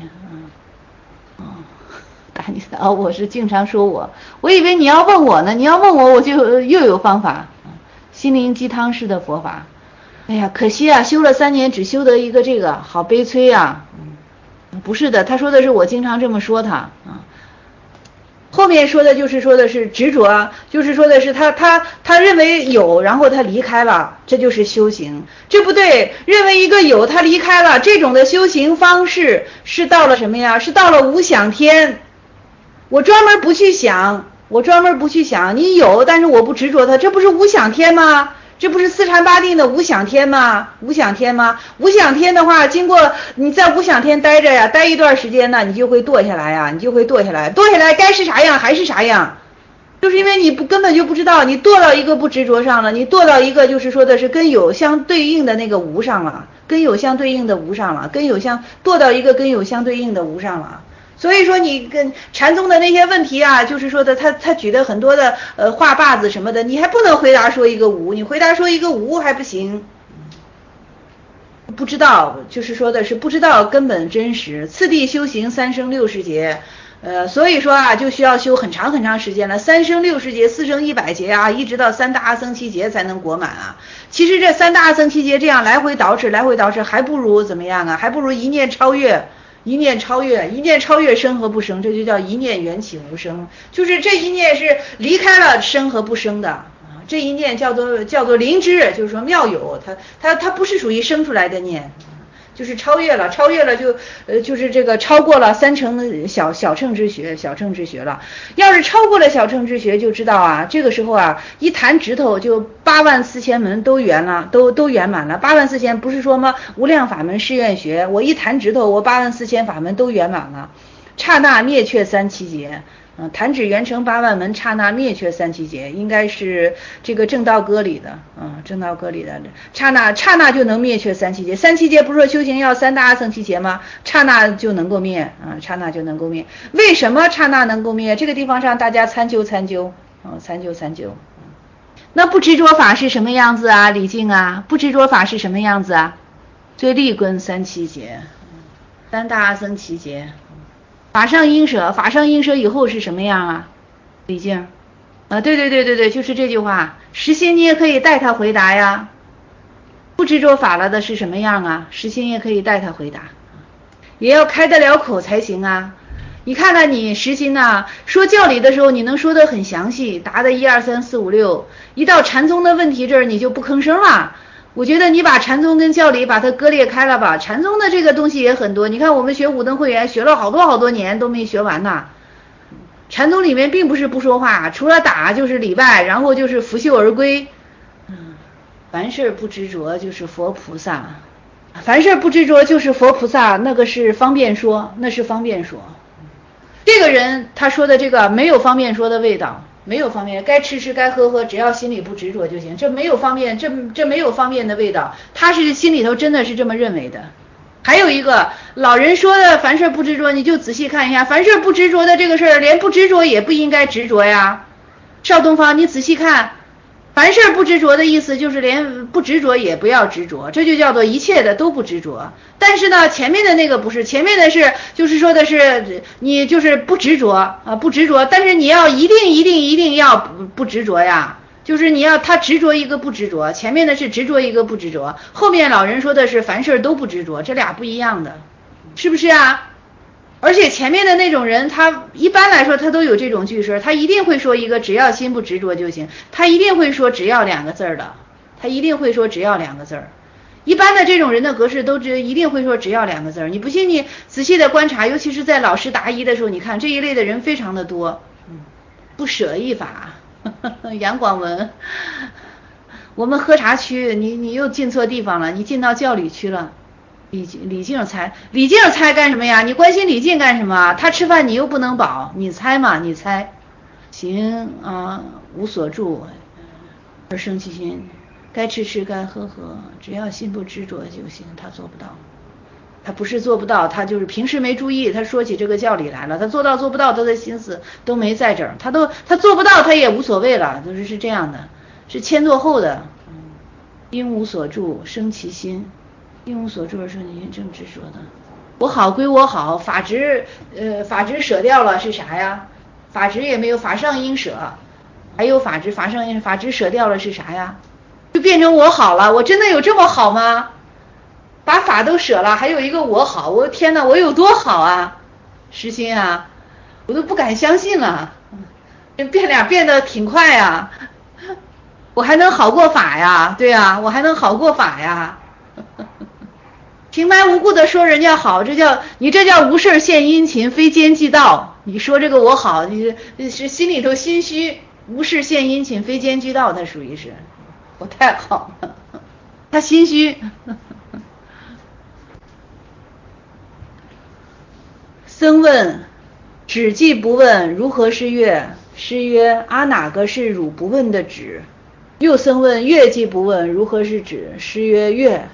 打你啊！我是经常说我，我以为你要问我呢，你要问我，我就又有方法，心灵鸡汤式的佛法。哎呀，可惜啊，修了三年只修得一个这个，好悲催啊！不是的，他说的是我经常这么说他啊。后面说的就是说的是执着，就是说的是他他他认为有，然后他离开了，这就是修行，这不对。认为一个有，他离开了，这种的修行方式是到了什么呀？是到了无想天。我专门不去想，我专门不去想，你有，但是我不执着它，这不是无想天吗？这不是四禅八定的无想天吗？无想天吗？无想天的话，经过你在无想天待着呀，待一段时间呢，你就会堕下来呀，你就会堕下来，堕下来该是啥样还是啥样，就是因为你不根本就不知道，你堕到一个不执着上了，你堕到一个就是说的是跟有相对应的那个无上了，跟有相对应的无上了，跟有相堕到一个跟有相对应的无上了。所以说你跟禅宗的那些问题啊，就是说的他他举的很多的呃话把子什么的，你还不能回答说一个无，你回答说一个无还不行，不知道，就是说的是不知道根本真实。次第修行三生六十劫，呃，所以说啊，就需要修很长很长时间了，三生六十劫，四生一百劫啊，一直到三大阿僧祇劫才能果满啊。其实这三大阿僧祇劫这样来回倒饬，来回倒饬，还不如怎么样啊？还不如一念超越。一念超越，一念超越生和不生，这就叫一念缘起无生，就是这一念是离开了生和不生的啊，这一念叫做叫做灵知，就是说妙有，它它它不是属于生出来的念，就是超越了，超越了就呃就是这个超过了三乘的小小乘之学，小乘之学了。要是超过了小乘之学，就知道啊，这个时候啊，一弹指头就八万四千门都圆了，都都圆满了。八万四千不是说吗？无量法门誓愿学，我一弹指头，我八万四千法门都圆满了，刹那灭却三七劫。嗯，弹指圆成八万门，刹那灭却三七劫，应该是这个正道歌里的，嗯，正道歌里的，刹那刹那就能灭却三七劫。三七劫不是说修行要三大阿僧祇劫吗？刹那就能够灭，啊、嗯，刹那就能够灭。为什么刹那能够灭？这个地方上大家参究参究，嗯，参究参究。那不执着法是什么样子啊？李靖啊，不执着法是什么样子啊？最利根三七劫，三大阿僧祇劫。法上应舍，法上应舍以后是什么样啊？李静啊，对对对对对，就是这句话。实心你也可以带他回答呀。不执着法了的是什么样啊？实心也可以带他回答，也要开得了口才行啊。你看看你实心呐、啊，说教理的时候你能说得很详细，答的一二三四五六，一到禅宗的问题这儿你就不吭声了。我觉得你把禅宗跟教理把它割裂开了吧，禅宗的这个东西也很多，你看我们学武登会员学了好多好多年都没学完呢， 禅宗里面并不是不说话，除了打就是礼拜，然后就是拂袖而归。嗯，凡事不执着就是佛菩萨，凡事不执着就是佛菩萨，那个是方便说，那是方便说。这个人他说的这个没有方便说的味道，没有方便，该吃吃该喝喝，只要心里不执着就行。这没有方便，这这没有方便的味道，他是心里头真的是这么认为的。还有一个老人说的凡事不执着，你就仔细看一下，凡事不执着的这个事儿，连不执着也不应该执着呀。邵东方，你仔细看，凡事不执着的意思就是连不执着也不要执着，这就叫做一切的都不执着。但是呢，前面的那个不是，前面的是就是说的是你就是不执着啊，不执着，但是你要一定一定一定要不不执着呀。就是你要他执着一个不执着，前面的是执着一个不执着，后面老人说的是凡事都不执着，这俩不一样的，是不是啊？而且前面的那种人，他一般来说他都有这种句式，他一定会说一个只要心不执着就行，他一定会说只要两个字儿的，他一定会说只要两个字儿。一般的这种人的格式都只一定会说只要两个字儿，你不信你仔细的观察，尤其是在老师答疑的时候，你看这一类的人非常的多，不舍一法。杨广文，我们喝茶区，你你又进错地方了，你进到教理区了。李李静猜，李静猜干什么呀？你关心李静干什么？他吃饭你又不能饱，你猜嘛？你猜。行啊，无所住，而生其心，该吃吃，该喝喝，只要心不执着就行。他做不到，他不是做不到，他就是平时没注意。他说起这个教理来了，他做到做不到，他的心思都没在这儿，他都他做不到，他也无所谓了，就是是这样的，是先做后的。因无所住，生其心。因无所住而生其心，正执着的。我好归我好，法执呃法执舍掉了是啥呀？法执也没有，法上应舍，还有法执，法上应法执舍掉了是啥呀？就变成我好了，我真的有这么好吗？把法都舍了，还有一个我好，我天哪，我有多好啊？实心啊，我都不敢相信了，变脸变得挺快啊，我还能好过法呀？对呀，我还能好过法呀？平白无故的说人家好，这叫你这叫无事献殷勤，非奸即盗。你说这个我好，你是心里头心虚，无事献殷勤，非奸即盗，他属于是我太好了，他心虚。僧问：止即不问，如何是乐？师曰：阿哪个是汝不问的止？又僧问：乐即不问，如何是止？师曰：乐。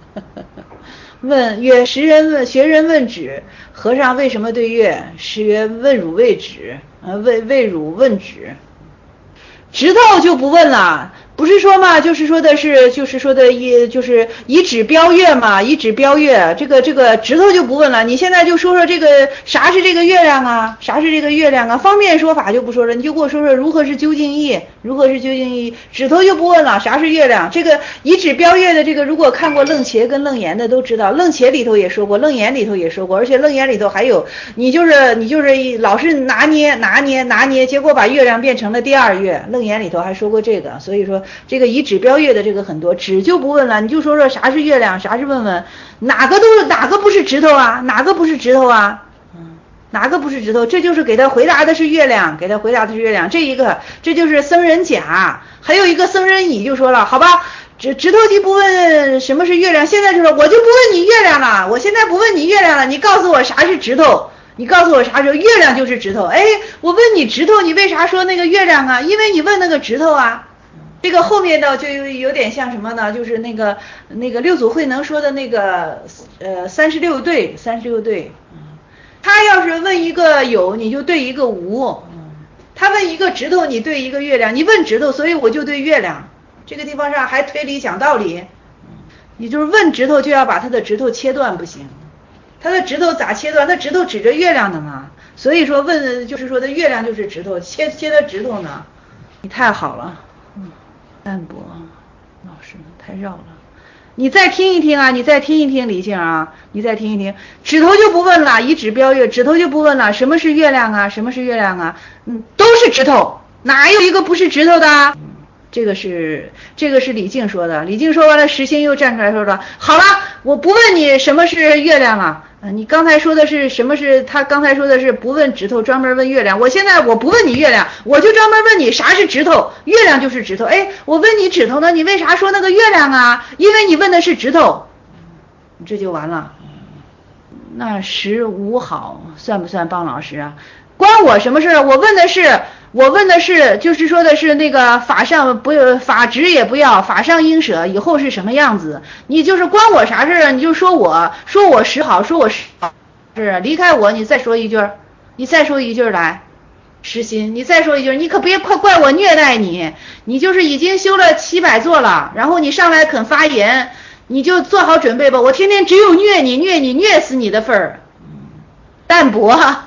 问曰：识人问学人问止，和尚为什么对乐？师曰：问汝谓止，呃，为为汝问止。指头就不问了，不是说嘛，就是说的是，就是说的以，就是以指标月嘛，以指标月，这个这个指头就不问了。你现在就说说这个啥是这个月亮啊？啥是这个月亮啊？方便说法就不说了，你就给我说说如何是究竟义，如何是究竟义，指头就不问了。啥是月亮？这个以指标月的这个，如果看过楞伽跟楞严的都知道，楞伽里头也说过，楞严里头也说过，而且楞严里头还有，你就是你就是老是拿捏拿捏拿捏，结果把月亮变成了第二月。楞严里头还说过这个，所以说这个以指标月的这个很多，指就不问了，你就说说啥是月亮，啥是问问，哪个都是哪个不是指头啊，哪个不是指头啊，哪个不是指头？这就是给他回答的是月亮，给他回答的是月亮，这一个这就是僧人甲，还有一个僧人乙就说了，好吧，指指头就不问什么是月亮，现在就说我就不问你月亮了，我现在不问你月亮了，你告诉我啥是指头。你告诉我啥时候月亮就是指头？哎，我问你指头，你为啥说那个月亮啊？因为你问那个指头啊。这个后面呢就有有点像什么呢？就是那个那个六祖慧能说的那个呃三十六对，三十六对。他要是问一个有，你就对一个无。他问一个指头，你对一个月亮。你问指头，所以我就对月亮。这个地方上还推理讲道理。你就是问指头，就要把他的指头切断，不行。他的指头咋切断？他指头指着月亮的嘛，所以说问就是说的月亮就是指头，切切的指头呢，你太好了，嗯，淡泊老师太绕了，你再听一听啊，你再听一听李静啊，你再听一听，指头就不问了，以指标月，指头就不问了，什么是月亮啊？什么是月亮啊？嗯，都是指头，哪有一个不是指头的？这个是这个是李静说的，李静说完了，石心又站出来说了，好了，我不问你什么是月亮了， 啊，你刚才说的是什么是？他刚才说的是不问指头，专门问月亮。我现在我不问你月亮，我就专门问你啥是指头，月亮就是指头。哎，我问你指头呢，你为啥说那个月亮啊？因为你问的是指头，这就完了。那十五好算不算帮老师啊？关我什么事？我问的是，我问的是，就是说的是那个法上不法执也不要，法上应舍，以后是什么样子？你就是关我啥事啊？你就说我说我十好，说我十好，是离开我，你再说一句，你再说一句来，实心，你再说一句，你可别快怪我虐待你，你就是已经修了七百座了，然后你上来肯发言，你就做好准备吧，我天天只有虐你，虐你，虐死你的份儿，淡泊啊。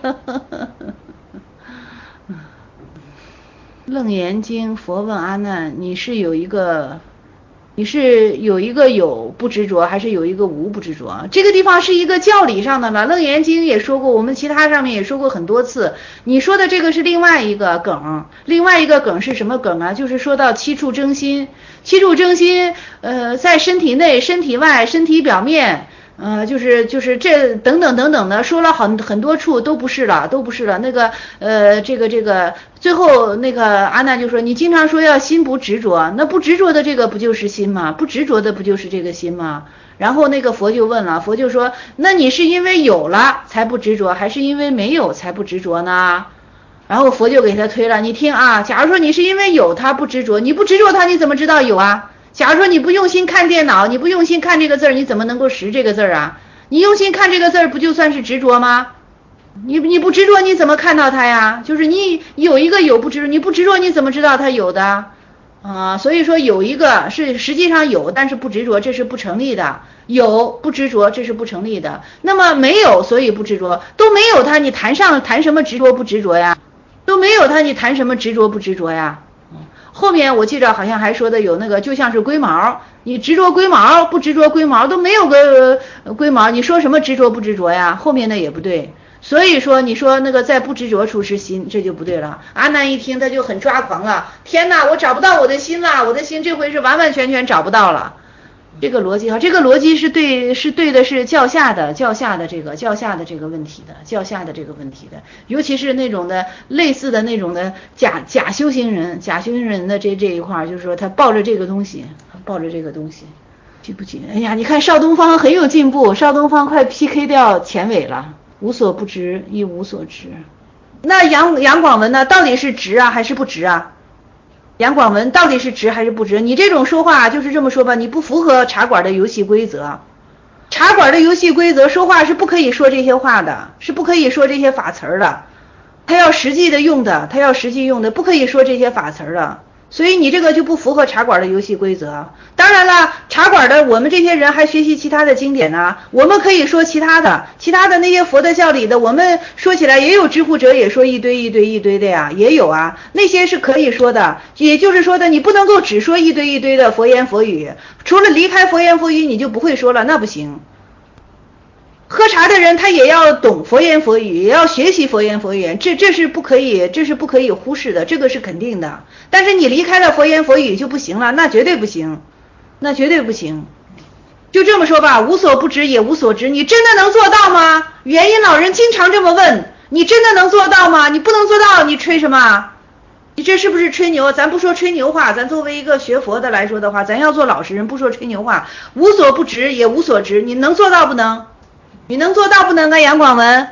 楞严经佛问阿难，你是有一个你是有一个有不执着，还是有一个无不执着？这个地方是一个教理上的了，楞严经也说过，我们其他上面也说过很多次。你说的这个是另外一个梗，另外一个梗是什么梗啊？就是说到七处征心，七处征心，呃，在身体内、身体外、身体表面。呃，就是就是这等等等等的，说了很很多处都不是了，都不是了。那个呃，这个这个，最后那个阿难就说，你经常说要心不执着，那不执着的这个不就是心吗？不执着的不就是这个心吗？然后那个佛就问了，佛就说，那你是因为有了才不执着，还是因为没有才不执着呢？然后佛就给他推了，你听啊，假如说你是因为有它不执着，你不执着它，你怎么知道有啊？假如说你不用心看电脑，你不用心看这个字儿，你怎么能够识这个字儿啊？你用心看这个字儿，不就算是执着吗？你你不执着，你怎么看到它呀？就是你有一个有不执着，你不执着，你怎么知道它有的啊？所以说有一个是实际上有，但是不执着，这是不成立的。有不执着，这是不成立的。那么没有，所以不执着，都没有它，你谈上谈什么执着不执着呀？都没有它，你谈什么执着不执着呀？后面我记着好像还说的有那个就像是龟毛，你执着龟毛不执着龟毛，都没有个龟毛，你说什么执着不执着呀？后面的也不对，所以说你说那个在不执着处是心，这就不对了。阿难一听他就很抓狂了，天哪，我找不到我的心了，我的心这回是完完全全找不到了。这个逻辑哈，这个逻辑是对是对的是教下的教下的这个教下的这个问题的教下的这个问题的，尤其是那种的类似的那种的假假修行人，假修行人的这这一块，就是说他抱着这个东西，抱着这个东西，记不记？哎呀，你看邵东方很有进步，邵东方快 P K 掉钱伟了，无所不知亦无所知。那杨杨广文呢？到底是直啊还是不直啊？杨广文到底是直还是不直？你这种说话就是这么说吧，你不符合茶馆的游戏规则。茶馆的游戏规则说话是不可以说这些话的，是不可以说这些法词儿的。他要实际的用的，他要实际用的，不可以说这些法词儿的。所以你这个就不符合茶馆的游戏规则。当然了，茶馆的我们这些人还学习其他的经典呢，我们可以说其他的，其他的那些佛的教理的，我们说起来也有知乎者也说一堆一堆一堆的呀，也有啊，那些是可以说的。也就是说的，你不能够只说一堆一堆的佛言佛语，除了离开佛言佛语你就不会说了，那不行。喝茶的人他也要懂佛言佛语，也要学习佛言佛语，这这是不可以，这是不可以忽视的，这个是肯定的。但是你离开了佛言佛语就不行了，那绝对不行，那绝对不行。就这么说吧，无所不知也无所知，你真的能做到吗？元音老人经常这么问，你真的能做到吗？你不能做到，你吹什么？你这是不是吹牛？咱不说吹牛话，咱作为一个学佛的来说的话，咱要做老实人，不说吹牛话。无所不知也无所知，你能做到不能？你能做到不能啊，杨广文？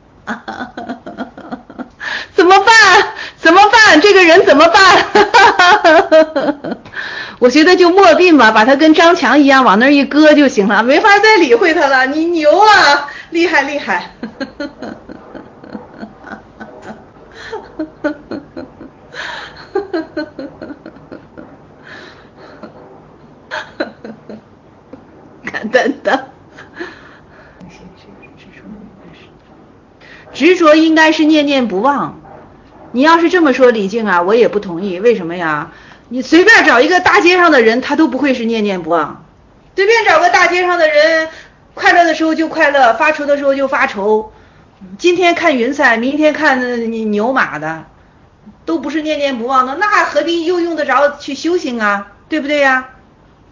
怎么办？怎么办？这个人怎么办？我觉得就莫病吧，把他跟张强一样往那儿一搁就行了，没法再理会他了。你牛啊，厉害厉害！看等等。执着应该是念念不忘。你要是这么说李静啊，我也不同意。为什么呀？你随便找一个大街上的人，他都不会是念念不忘。随便找个大街上的人，快乐的时候就快乐，发愁的时候就发愁。今天看云彩，明天看牛马的，都不是念念不忘的，那何必又用得着去修行啊？对不对呀？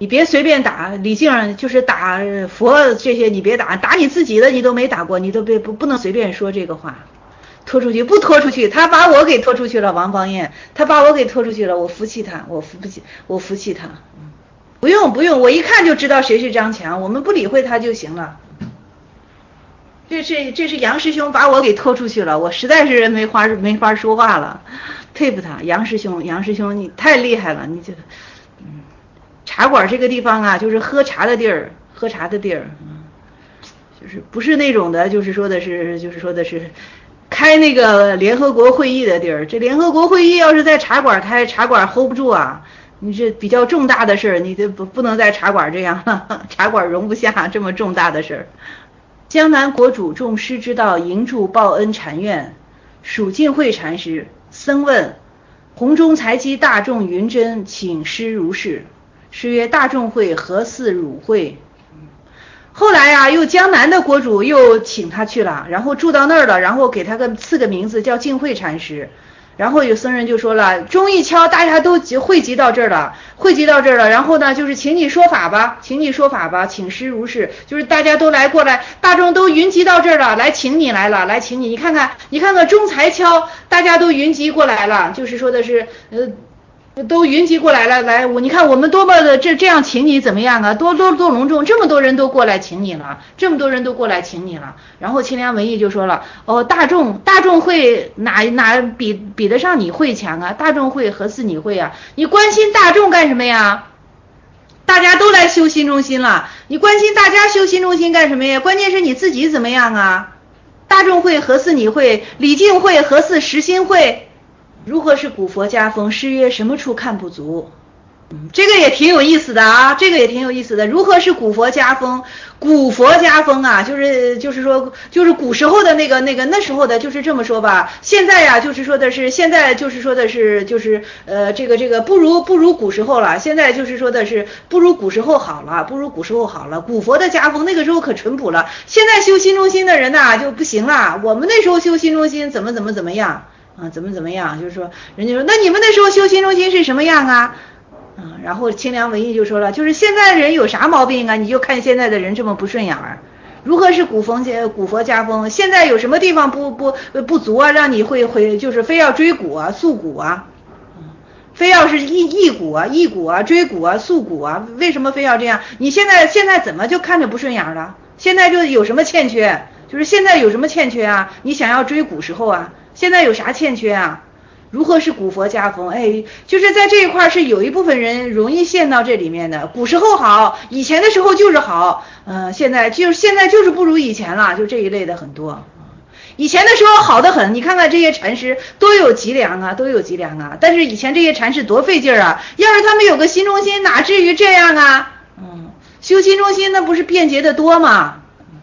你别随便打李靖，就是打佛这些，你别打，打你自己的你都没打过，你都别不不能随便说这个话。拖出去不拖出去，他把我给拖出去了，王方彦，他把我给拖出去了，我服气他，我服不起，我服气他。不用不用，我一看就知道谁是张强，我们不理会他就行了。这是这是杨师兄把我给拖出去了，我实在是没法没法说话了，佩服他，杨师兄，杨师兄你太厉害了，你这个，嗯，茶馆这个地方啊，就是喝茶的地儿，喝茶的地儿，嗯，就是不是那种的，就是说的是，就是说的是。开那个联合国会议的地儿，这联合国会议要是在茶馆开，茶馆 hold 不住啊！你这比较重大的事儿，你这不不能在茶馆这样，呵呵茶馆容不下这么重大的事儿。江南国主重师之道，迎铸报恩禅院，蜀晋慧禅师僧问：弘中才机大众云真，请师如是。师曰：大众会何似汝会？后来啊，又江南的国主又请他去了，然后住到那儿了，然后给他个赐个名字叫净慧禅师。然后有僧人就说了，钟一敲，大家都汇集到这儿了，汇集到这儿了，然后呢，就是请你说法吧，请你说法吧，请师如是，就是大家都来过来，大众都云集到这儿了，来请你来了，来请你，你看看，你看看钟才敲，大家都云集过来了，就是说的是，呃。都云集过来了，来我你看我们多么的这这样请你怎么样啊？多多多隆重，这么多人都过来请你了，这么多人都过来请你了。然后清凉文艺就说了，哦，大众大众会哪哪比比得上你会强啊？大众会何似你会啊？你关心大众干什么呀？大家都来修心中心了，你关心大家修心中心干什么呀？关键是你自己怎么样啊？大众会何似你会？李靖会何似实心会？如何是古佛家风？师曰：什么处看不足？嗯，这个也挺有意思的啊，这个也挺有意思的。如何是古佛家风？古佛家风啊，就是就是说就是古时候的那个那个那时候的，就是这么说吧。现在呀、啊，就是说的是现在就是说的是就是呃这个这个不如不如古时候了。现在就是说的是不如古时候好了，不如古时候好了。古佛的家风那个时候可淳朴了，现在修心中心的人呐、啊、就不行了。我们那时候修心中心怎么怎么怎么样。啊，怎么怎么样？就是说，人家说，那你们那时候修心中心是什么样啊？啊，然后清凉文艺就说了，就是现在的人有啥毛病啊？你就看现在的人这么不顺眼儿。如何是古风古佛家风？现在有什么地方不不不足啊？让你会会就是非要追古啊、溯古啊？非要是忆忆古啊、忆古啊、追古啊、溯古啊？为什么非要这样？你现在现在怎么就看着不顺眼了？现在就有什么欠缺？就是现在有什么欠缺啊？你想要追古时候啊？现在有啥欠缺啊？如何是古佛家风？哎，就是在这一块是有一部分人容易陷到这里面的。古时候好，以前的时候就是好，嗯、呃，现在就是现在就是不如以前了，就这一类的很多。以前的时候好得很，你看看这些禅师多有脊梁啊，都有脊梁啊。但是以前这些禅师多费劲啊，要是他们有个心中心，哪至于这样啊？嗯，修心中心那不是便捷的多吗？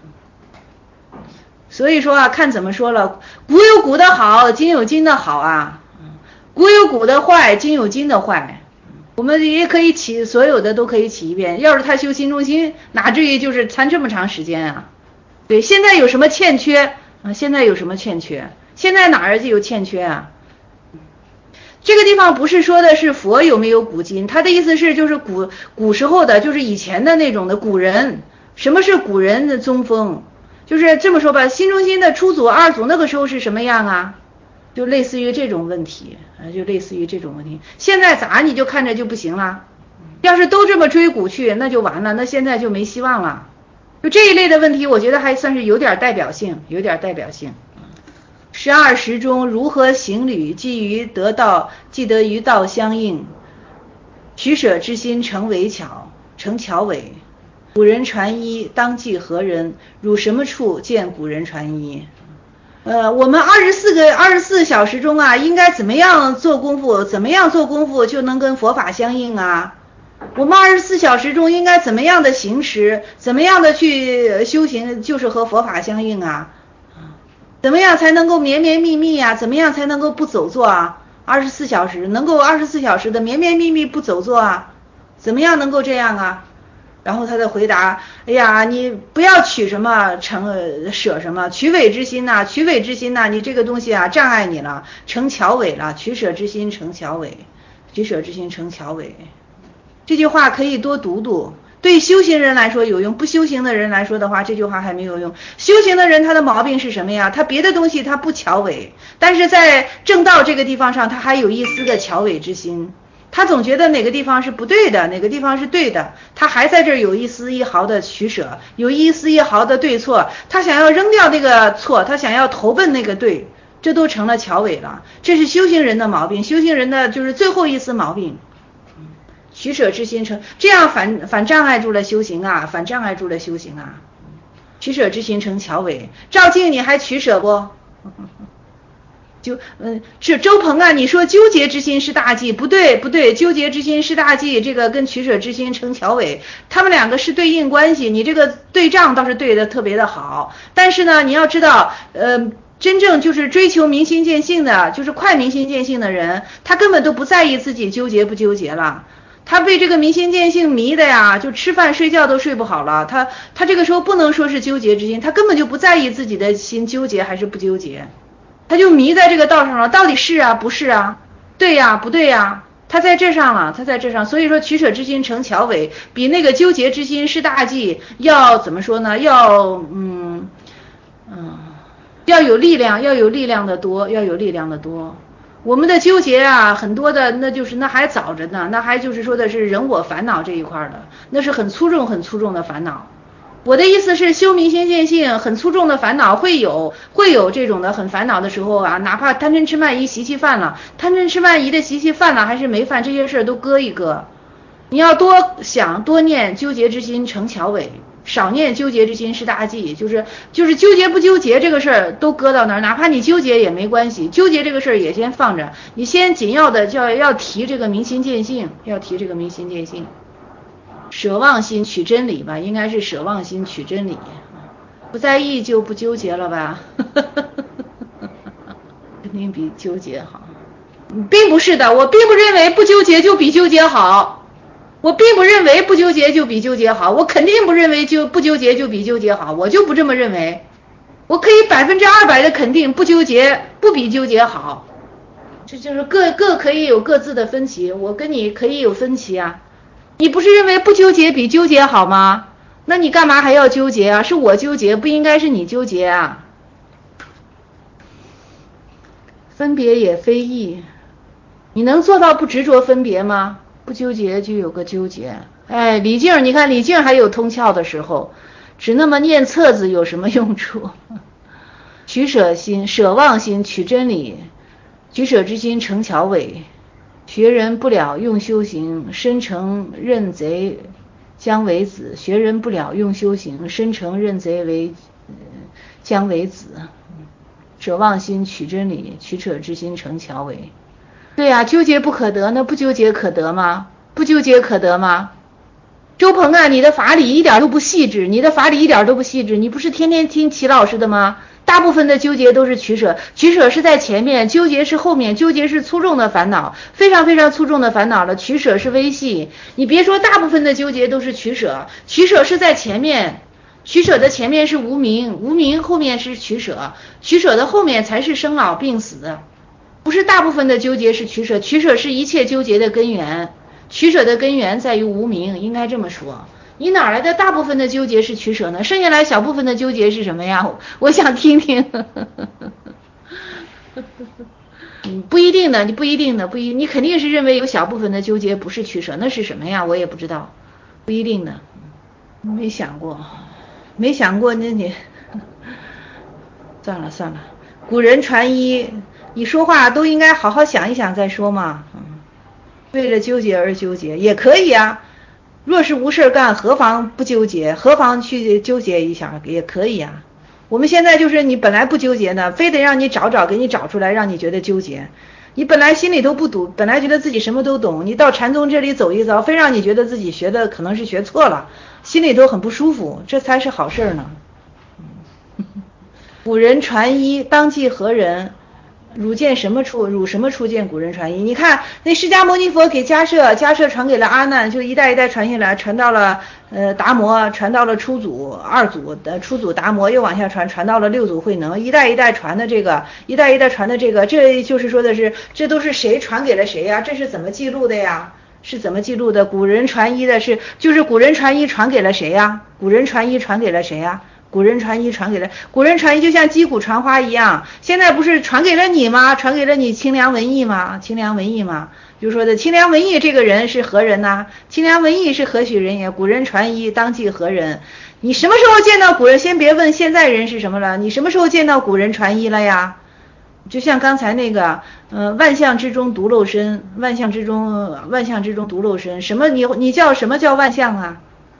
所以说啊，看怎么说了，古有古的好，今有今的好啊，古有古的坏，今有今的坏。我们也可以起，所有的都可以起一遍。要是他修心中心，哪至于就是参这么长时间啊？对，现在有什么欠缺啊？现在有什么欠缺？现在哪儿就有欠缺啊？这个地方不是说的是佛有没有古今，他的意思是就是古古时候的，就是以前的那种的古人。什么是古人的宗风？就是这么说吧，心中心的初祖二祖那个时候是什么样啊？就类似于这种问题，就类似于这种问题。现在咋你就看着就不行了？要是都这么追古去，那就完了，那现在就没希望了。就这一类的问题，我觉得还算是有点代表性，有点代表性。十二时中如何行旅，既于得道，既得于道相应，取舍之心成为巧，成巧伪。古人传衣，当记何人？汝什么处见古人传衣？呃，我们二十四个二十四小时中啊，应该怎么样做功夫？怎么样做功夫就能跟佛法相应啊？我们二十四小时中应该怎么样的行持？怎么样的去修行，就是和佛法相应啊？怎么样才能够绵绵密密啊？怎么样才能够不走错啊？二十四小时能够二十四小时的绵绵密密不走错啊？怎么样能够这样啊？然后他的回答，哎呀，你不要取什么成舍什么，取伪之心呐、啊，取伪之心呐、啊，你这个东西啊障碍你了，成巧伪了，取舍之心成巧伪，取舍之心成巧伪。 这句话可以多读读。对修行人来说有用，不修行的人来说的话，这句话还没有用。修行的人他的毛病是什么呀？他别的东西他不巧伪，但是在正道这个地方上，他还有一丝的巧伪之心。他总觉得哪个地方是不对的，哪个地方是对的，他还在这儿有一丝一毫的取舍，有一丝一毫的对错，他想要扔掉那个错，他想要投奔那个对，这都成了巧伪了。这是修行人的毛病，修行人的就是最后一丝毛病。取舍之心成，这样反反障碍住了修行啊，反障碍住了修行啊。取舍之心成巧伪，照镜你还取舍不？就嗯，这周鹏啊，你说纠结之心是大忌，不对不对，纠结之心是大忌，这个跟取舍之心成巧伪，他们两个是对应关系，你这个对仗倒是对的特别的好，但是呢，你要知道，呃。真正就是追求明心见性的，就是快明心见性的人，他根本都不在意自己纠结不纠结了。他被这个明心见性迷的呀，就吃饭睡觉都睡不好了。他他这个时候不能说是纠结之心，他根本就不在意自己的心纠结还是不纠结，他就迷在这个道上了。到底是啊不是啊？对呀不对呀？他在这上了，他在这上。所以说取舍之心成巧伪，比那个纠结之心是大忌要怎么说呢？要嗯嗯。要有力量，要有力量的多，要有力量的多。我们的纠结啊，很多的那就是那还早着呢，那还就是说的是人我烦恼这一块的，那是很粗重很粗重的烦恼。我的意思是修明心见性，很粗重的烦恼会有会有这种的很烦恼的时候啊，哪怕贪嗔痴慢疑习气犯了，贪嗔痴慢疑的习气犯了还是没犯，这些事都搁一搁。你要多想多念，纠结之心成巧伪。少念纠结之心是大忌，就是就是纠结不纠结这个事儿都搁到那儿，哪怕你纠结也没关系，纠结这个事儿也先放着，你先紧要的就要要提这个明心见性，要提这个明心见性。舍忘心取真理吧，应该是舍忘心取真理，不在意就不纠结了吧，肯定比纠结好。并不是的，我并不认为不纠结就比纠结好。我并不认为不纠结就比纠结好，我肯定不认为就不纠结就比纠结好，我就不这么认为。我可以百分之二百的肯定不纠结不比纠结好，这就是各各可以有各自的分歧，我跟你可以有分歧啊。你不是认为不纠结比纠结好吗？那你干嘛还要纠结啊？是我纠结，不应该是你纠结啊。分别也非义，你能做到不执着分别吗？不纠结就有个纠结。哎，李静，你看李静还有通窍的时候，只那么念册子有什么用处？取舍心，舍忘心，取真理，取舍之心成巧伪。学人不了用修行，深成认贼将为子。学人不了用修行，深成认贼为、呃、将为子。舍忘心取真理，取舍之心成巧伪。对呀、啊，纠结不可得，那不纠结可得吗？不纠结可得吗？周鹏啊，你的法理一点都不细致，你的法理一点都不细致，你不是天天听齐老师的吗？大部分的纠结都是取舍，取舍是在前面，纠结是后面，纠结是粗重的烦恼，非常非常粗重的烦恼了，取舍是微细。你别说大部分的纠结都是取舍，取舍是在前面，取舍的前面是无明，无明后面是取舍，取舍的后面才是生老病死。不是大部分的纠结是取舍，取舍是一切纠结的根源，取舍的根源在于无明，应该这么说。你哪来的大部分的纠结是取舍呢？剩下来小部分的纠结是什么呀？我想听听。不一定的，你不一定的，不一，你肯定是认为有小部分的纠结不是取舍，那是什么呀？我也不知道，不一定的，没想过，没想过，那你算了算了，古人传医。你说话都应该好好想一想再说嘛，嗯，为了纠结而纠结也可以啊。若是无事干，何妨不纠结？何妨去纠结一下也可以啊。我们现在就是你本来不纠结呢，非得让你找找，给你找出来，让你觉得纠结。你本来心里头不堵，本来觉得自己什么都懂，你到禅宗这里走一遭，非让你觉得自己学的可能是学错了，心里头很不舒服，这才是好事呢。古人传医，当记何人？汝见什么处？汝什么处见古人传医？你看那释迦牟尼佛给迦摄，迦摄传给了阿难，就一代一代传下来，传到了呃达摩，传到了初祖、二祖的初祖达摩，又往下传，传到了六祖慧能，一代一代传的这个，一代一代传的这个，这就是说的是，这都是谁传给了谁呀？这是怎么记录的呀？ 是怎么记录的？古人传医的是，就是古人传医传给了谁呀？古人传医传给了谁呀？古人传医传给了古人传医，就像击鼓传花一样，现在不是传给了你吗？传给了你清凉文艺吗？清凉文艺吗？就说的清凉文艺这个人是何人呢？清凉文艺是何许人也？古人传医，当记何人？你什么时候见到古人？先别问现在人是什么了，你什么时候见到古人传医了呀？就像刚才那个，呃，万象之中独漏身，万象之中，万象之中独漏身，什么你你叫什么叫万象啊？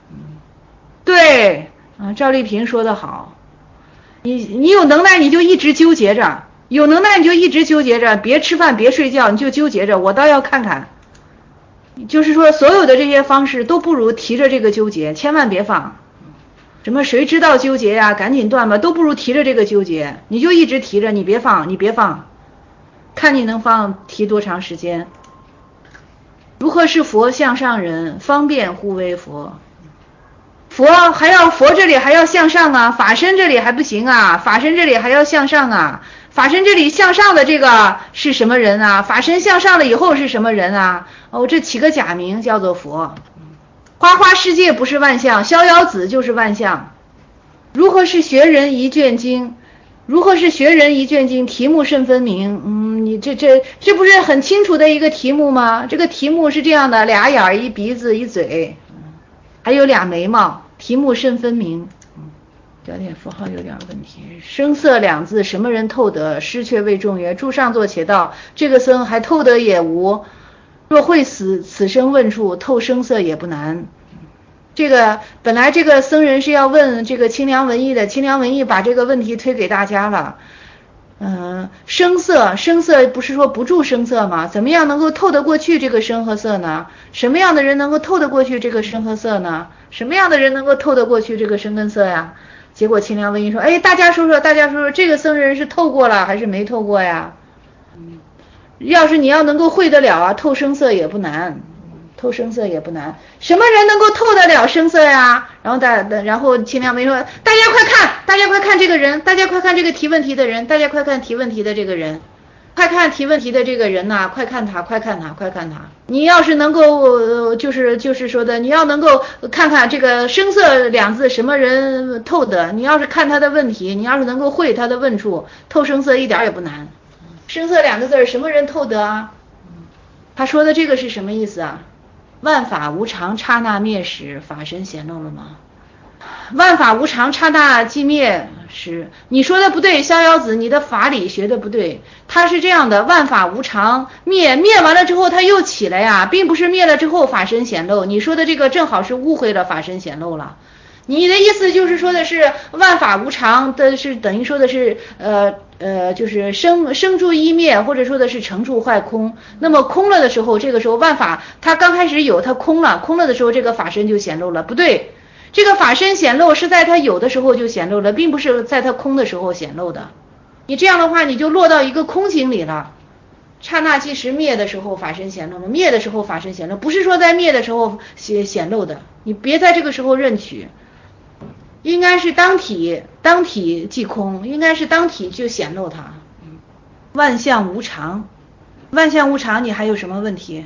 对，啊，赵丽萍说得好，你你有能耐你就一直纠结着，有能耐你就一直纠结着，别吃饭别睡觉，你就纠结着，我倒要看看。就是说，所有的这些方式都不如提着这个纠结，千万别放。什么谁知道纠结呀、啊？赶紧断吧，都不如提着这个纠结，你就一直提着，你别放，你别放，看你能放提多长时间。如何是佛向上人？方便乎为佛？佛还要佛这里还要向上啊，法身这里还不行啊，法身这里还要向上啊，法身这里向上的这个是什么人啊？法身向上了以后是什么人啊？哦，这起个假名叫做佛。花花世界不是万象，逍遥子就是万象。如何是学人一卷经？如何是学人一卷经？题目甚分明。嗯，你这这这不是很清楚的一个题目吗？这个题目是这样的：俩眼儿，一鼻子，一嘴，还有俩眉毛。题目甚分明。标点符号有点问题。声色两字，什么人透得？师却谓众曰：诸上座且道，这个僧还透得也无。若会此此生问处，透声色也不难。这个本来这个僧人是要问这个清凉文艺的，清凉文艺把这个问题推给大家了。嗯、呃，声色，声色不是说不住声色吗？怎么样能够透得过去这个声和色呢？什么样的人能够透得过去这个声和色呢？什么样的人能够透得过去这个声跟色呀？结果清凉文艺说，哎，大家说说，大家说说，这个僧人是透过了还是没透过呀？要是你要能够会得了啊，透声色也不难，透声色也不难。什么人能够透得了声色呀？然后大，然后清凉文艺说，大家快看，大家快看这个人，大家快看这个提问题的人，大家快看提问题的这个人，快看提问题的这个人呐、啊，快看他，快看他，快看他。你要是能够，呃、就是就是说的，你要能够看看这个声色两字什么人透的，你要是看他的问题，你要是能够会他的问处，透声色一点也不难。声色两个字什么人透得啊？他说的这个是什么意思啊？万法无常，刹那灭时，法身显露了吗？万法无常，刹那即灭时，你说的不对，逍遥子，你的法理学的不对。他是这样的，万法无常，灭灭完了之后他又起来呀，并不是灭了之后法身显露。你说的这个正好是误会了法身显露了。你的意思就是说的是万法无常的是等于说的是呃呃就是生生住异灭，或者说的是成住坏空。那么空了的时候，这个时候万法它刚开始有，它空了，空了的时候这个法身就显露了。不对，这个法身显露是在它有的时候就显露了，并不是在它空的时候显露的。你这样的话你就落到一个空情里了。刹那即时灭的时候法身显露了，灭的时候法身显露，不是说在灭的时候显显露的，你别在这个时候认取。应该是当体，当体即空，应该是当体就显露它。万象无常，万象无常，你还有什么问题？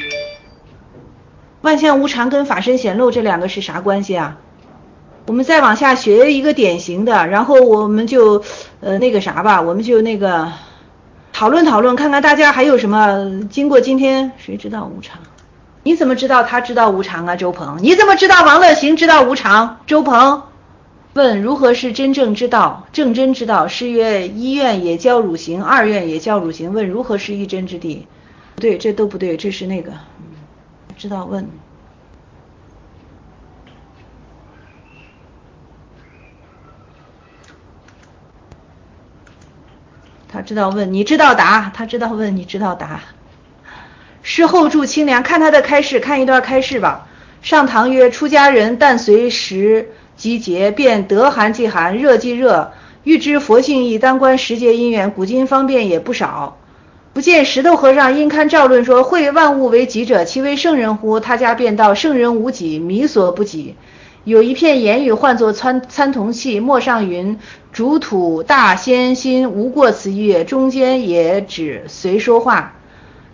万象无常跟法身显露这两个是啥关系啊？我们再往下学一个典型的，然后我们就呃那个啥吧，我们就那个讨论讨论，看看大家还有什么。经过今天，谁知道无常？你怎么知道他知道无常啊？周鹏，你怎么知道王乐行知道无常？周鹏。问如何是真正之道？正真之道，是曰一愿也教汝行，二愿也教汝行。问如何是一真之地？不对，这都不对，这是那个知道问。他知道问，你知道答，他知道问，你知道答。事后注清凉，看他的开示，看一段开示吧。上堂曰：出家人但随时即节，便得寒即寒，热即热。欲知佛性义，当观十界因缘。古今方便也不少。不见石头和尚因堪照论说：会万物为己者，其为圣人乎？他家便道：圣人无己，迷所不己。有一片言语唤作参参同契，末上云：主土大仙心，无过此意，中间也只随说话。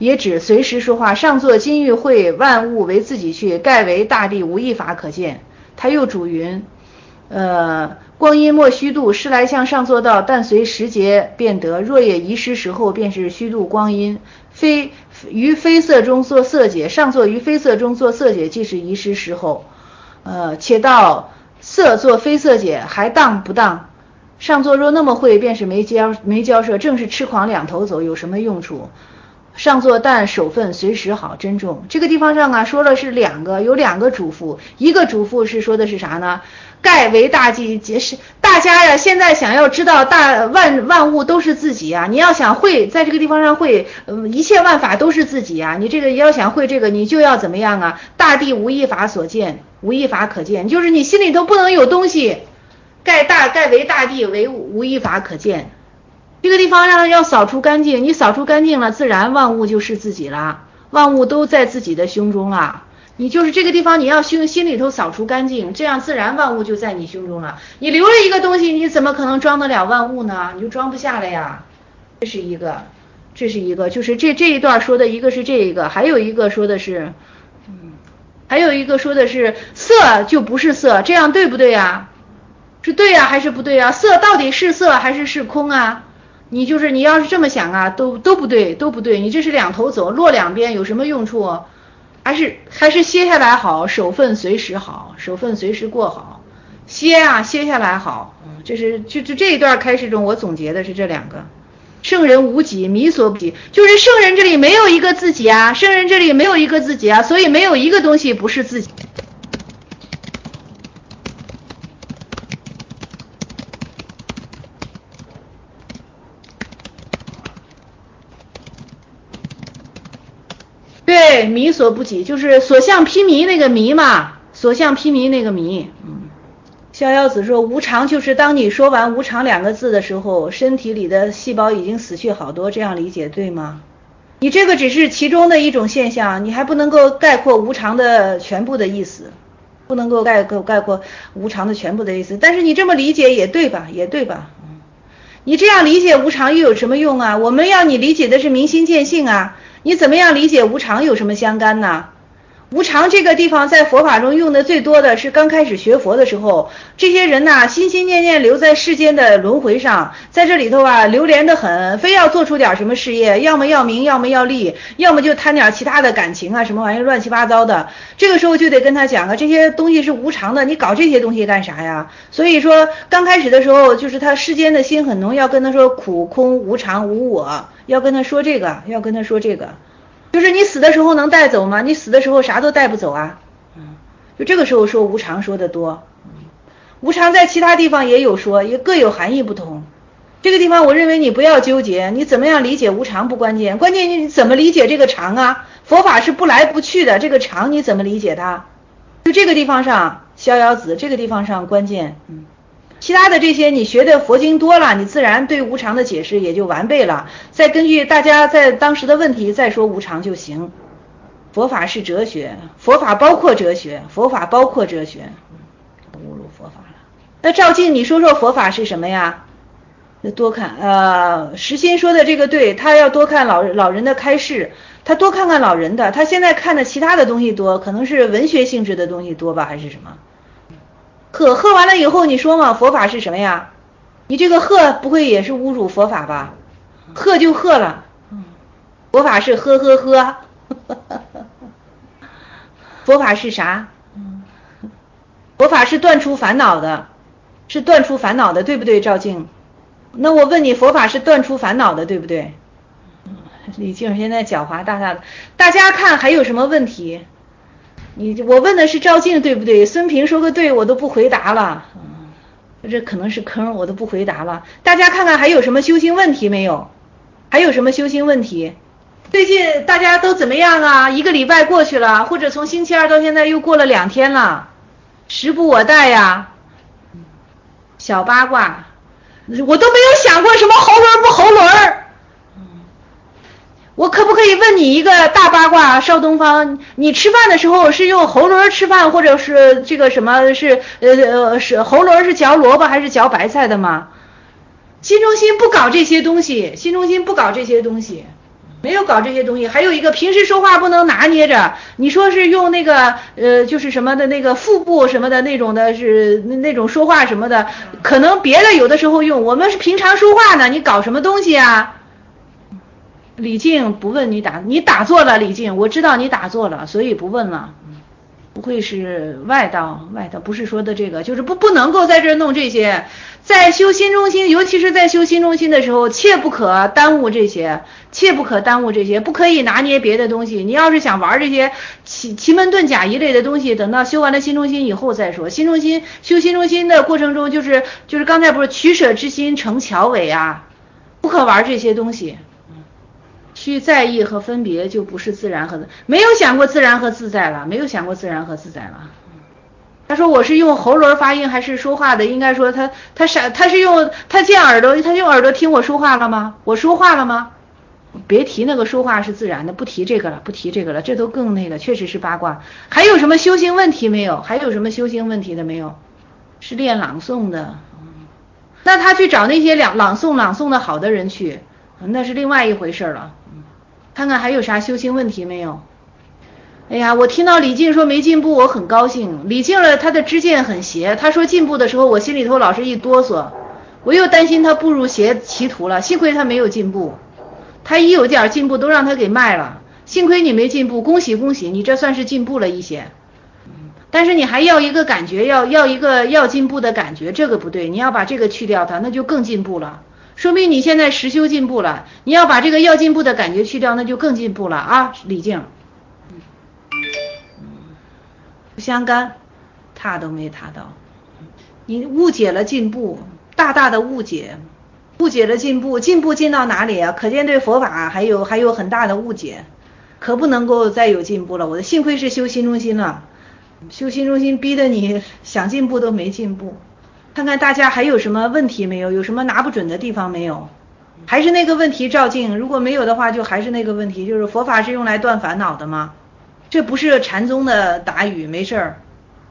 也指随时说话。上作金玉会万物为自己去，盖为大地无一法可见。他又主云，呃，光阴莫虚度，时来向上作道，但随时节便得。若也遗失时候，便是虚度光阴。非于非色中作色解，上作于非色中作色解，即是遗失时候。呃，且道色作非色解，还当不当？上作若那么会，便是没交没交涉，正是痴狂两头走，有什么用处？上作但守分随时好珍重。这个地方上啊，说了是两个，有两个嘱咐。一个嘱咐是说的是啥呢？盖为大计，是大家呀，现在想要知道大万万物都是自己啊，你要想会在这个地方上会，呃，一切万法都是自己啊，你这个要想会这个，你就要怎么样啊？大地无一法所见，无一法可见，就是你心里头不能有东西。盖大盖为大地为无一法可见。这个地方上要扫除干净，你扫除干净了，自然万物就是自己了，万物都在自己的胸中了。你就是这个地方你要心心里头扫除干净，这样自然万物就在你胸中了。你留了一个东西，你怎么可能装得了万物呢？你就装不下了呀。这是一个，这是一个，就是这这一段说的一个是这一个，还有一个说的是，嗯，还有一个说的是色就不是色，这样对不对呀？是对呀还是不对呀？色到底是色还是是空啊？你就是你要是这么想啊，都都不对，都不对，你这是两头走，落两边有什么用处？还是还是歇下来好，守分随时好，守分随时过好，歇啊歇下来好。嗯，这是就就这一段开始中我总结的是这两个。圣人无己，迷所不及，就是圣人这里没有一个自己啊，圣人这里没有一个自己啊，所以没有一个东西不是自己。对，迷所不及，就是所向披靡那个靡嘛，所向披靡那个靡。嗯，逍遥子说无常就是当你说完无常两个字的时候，身体里的细胞已经死去好多，这样理解对吗？你这个只是其中的一种现象，你还不能够概括无常的全部的意思，不能够概括概括无常的全部的意思。但是你这么理解也对吧？也对吧？嗯，你这样理解无常又有什么用啊？我们要你理解的是明心见性啊。你怎么样理解无常有什么相干呢？无常这个地方在佛法中用的最多的是刚开始学佛的时候，这些人呐、啊、心心念念留在世间的轮回上，在这里头啊流连得很，非要做出点什么事业，要么要名，要么要利，要么就贪点其他的感情啊什么玩意乱七八糟的。这个时候就得跟他讲啊，这些东西是无常的，你搞这些东西干啥呀？所以说刚开始的时候就是他世间的心很浓，要跟他说苦空无常无我，要跟他说这个，要跟他说这个。就是你死的时候能带走吗？你死的时候啥都带不走啊。嗯，就这个时候说无常说的多。嗯，无常在其他地方也有说，也各有含义不同。这个地方我认为你不要纠结，你怎么样理解无常不关键，关键你怎么理解这个常啊？佛法是不来不去的，这个常你怎么理解它？就这个地方上，逍遥子这个地方上关键。嗯。其他的这些你学的佛经多了，你自然对无常的解释也就完备了，再根据大家在当时的问题再说无常就行。佛法是哲学，佛法包括哲学，佛法包括哲学。侮辱佛法了。那照镜你说说佛法是什么呀？多看呃实心说的这个对，他要多看老老人的开示，他多看看老人的，他现在看的其他的东西多，可能是文学性质的东西多吧，还是什么？喝喝完了以后你说嘛，佛法是什么呀？你这个喝不会也是侮辱佛法吧？喝就喝了，佛法是喝喝喝，佛法是啥？佛法是断除烦恼的，是断除烦恼的，对不对？赵静，那我问你，佛法是断除烦恼的，对不对？李静现在狡猾大大的，大家看还有什么问题？你我问的是赵静对不对？孙平说个对，我都不回答了，嗯，这可能是坑，我都不回答了。大家看看还有什么修行问题没有？还有什么修行问题？最近大家都怎么样啊？一个礼拜过去了，或者从星期二到现在又过了两天了，时不我待呀。小八卦，我都没有想过什么喉轮不喉轮。我可不可以问你一个大八卦，邵东方，你吃饭的时候是用喉轮吃饭，或者是这个什么是呃呃是喉轮是嚼萝卜还是嚼白菜的吗？心中心不搞这些东西，心中心不搞这些东西。 没有搞这些东西。还有一个平时说话不能拿捏着，你说是用那个呃就是什么的那个腹部什么的那种的是那种说话什么的，可能别的有的时候用，我们是平常说话呢，你搞什么东西啊？李静不问你打你打错了，李静我知道你打错了，所以不问了。不会是外道，外道不是说的这个，就是不不能够在这儿弄这些。在修心中心，尤其是在修心中心的时候，切不可耽误这些，切不可耽误这些，不可以拿捏别的东西。你要是想玩这些奇奇门遁甲一类的东西，等到修完了心中心以后再说。心中心修心中心的过程中，就是就是刚才不是取舍之心成桥尾啊，不可玩这些东西。去在意和分别就不是自然和没有想过自然和自在了，没有想过自然和自在了。他说我是用喉轮发音还是说话的？应该说他他是他是用他见耳朵，他用耳朵听我说话了吗？我说话了吗？别提那个说话是自然的，不提这个了，不提这个了，这都更那个，确实是八卦。还有什么修行问题没有？还有什么修行问题的没有？是练朗诵的，那他去找那些朗朗诵朗诵的好的人去，那是另外一回事了。看看还有啥修行问题没有？哎呀，我听到李静说没进步，我很高兴。李静了，他的知见很邪。他说进步的时候，我心里头老是一哆嗦，我又担心他步入邪歧途了。幸亏他没有进步，他一有点进步都让他给卖了。幸亏你没进步，恭喜恭喜，你这算是进步了一些。但是你还要一个感觉，要要一个要进步的感觉，这个不对，你要把这个去掉它，那就更进步了。说明你现在实修进步了，你要把这个要进步的感觉去掉，那就更进步了啊，李静。不相干，踏都没踏到，你误解了进步，大大的误解，误解了进步，进步进到哪里啊？可见对佛法还有还有很大的误解，可不能够再有进步了。我的幸亏是修心中心了，修心中心逼得你想进步都没进步。看看大家还有什么问题没有？有什么拿不准的地方没有？还是那个问题照镜，如果没有的话，就还是那个问题，就是佛法是用来断烦恼的吗？这不是禅宗的答语，没事儿。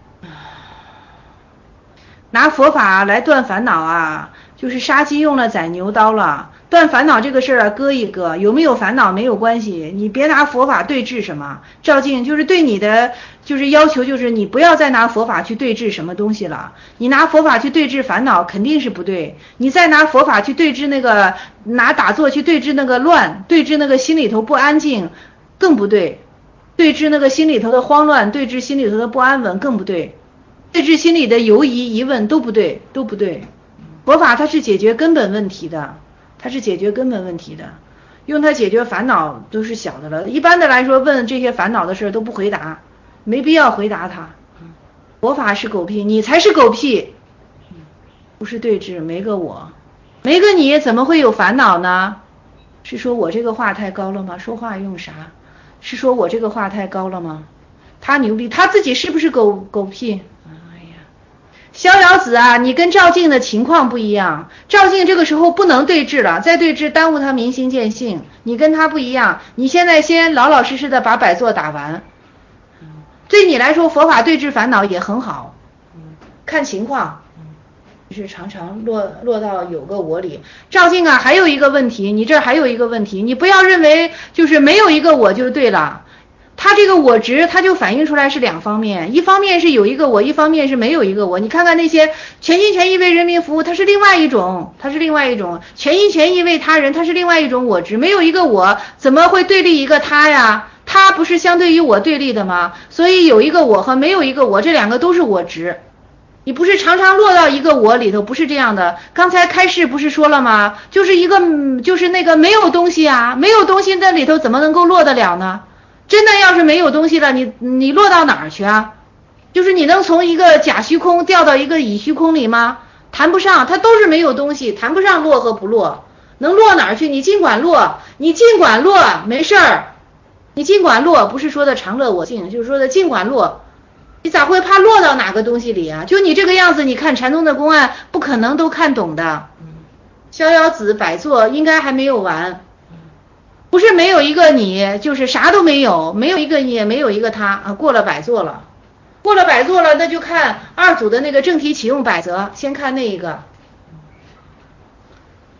拿佛法来断烦恼啊，就是杀鸡用了宰牛刀了。断烦恼这个事儿啊，搁一搁，有没有烦恼没有关系，你别拿佛法对治什么。照镜就是对你的就是要求，就是你不要再拿佛法去对治什么东西了。你拿佛法去对治烦恼肯定是不对，你再拿佛法去对治那个拿打坐去对治那个乱，对治那个心里头不安静更不对，对治那个心里头的慌乱，对治心里头的不安稳更不对，对治心里的犹疑疑问都不对，都不对。佛法它是解决根本问题的，它是解决根本问题的，用它解决烦恼都是小的了。一般的来说，问这些烦恼的事都不回答，没必要回答它。佛法是狗屁，你才是狗屁，不是对治，没个我，没个你，怎么会有烦恼呢？是说我这个话太高了吗？说话用啥？是说我这个话太高了吗？他牛逼，他自己是不是狗狗屁？哎呀，逍遥子啊，你跟赵静的情况不一样，赵静这个时候不能对峙了，再对峙耽误他明心见性。你跟他不一样，你现在先老老实实的把百座打完。对你来说，佛法对治烦恼也很好，看情况。是常常落落到有个我里。赵静啊，还有一个问题，你这儿还有一个问题，你不要认为就是没有一个我就对了。他这个我执，它就反映出来是两方面，一方面是有一个我，一方面是没有一个我。你看看那些全心全意为人民服务，它是另外一种，它是另外一种全心全意为他人，它是另外一种我执。没有一个我，怎么会对立一个他呀？他不是相对于我对立的吗？所以有一个我和没有一个我，这两个都是我执。你不是常常落到一个我里头，不是这样的。刚才开示不是说了吗？就是一个就是那个没有东西啊，没有东西在里头怎么能够落得了呢？真的要是没有东西了，你你落到哪儿去啊？就是你能从一个假虚空掉到一个乙虚空里吗？谈不上，它都是没有东西，谈不上落和不落。能落哪儿去？你尽管落，你尽管落，没事儿。你尽管落，不是说的常乐我净，就是说的尽管落。你咋会怕落到哪个东西里啊？就你这个样子，你看禅宗的公案不可能都看懂的。逍遥子百座应该还没有完，不是没有一个你，就是啥都没有，没有一个你也没有一个他啊。过了百座了，过了百座了，那就看二组的那个正题启用百则，先看那一个。那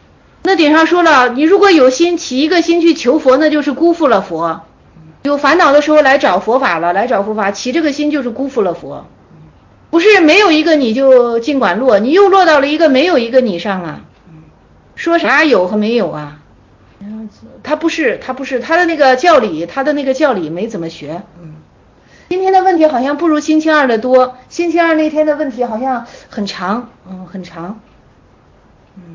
那顶上说了，你如果有心起一个心去求佛，那就是辜负了佛。有烦恼的时候来找佛法了，来找佛法，起这个心就是辜负了佛。不是没有一个你就尽管落，你又落到了一个没有一个你上了。说啥有和没有啊？他不是，他不是，他的那个教理，他的那个教理没怎么学。今天的问题好像不如星期二的多，星期二那天的问题好像很长，嗯，很长。嗯，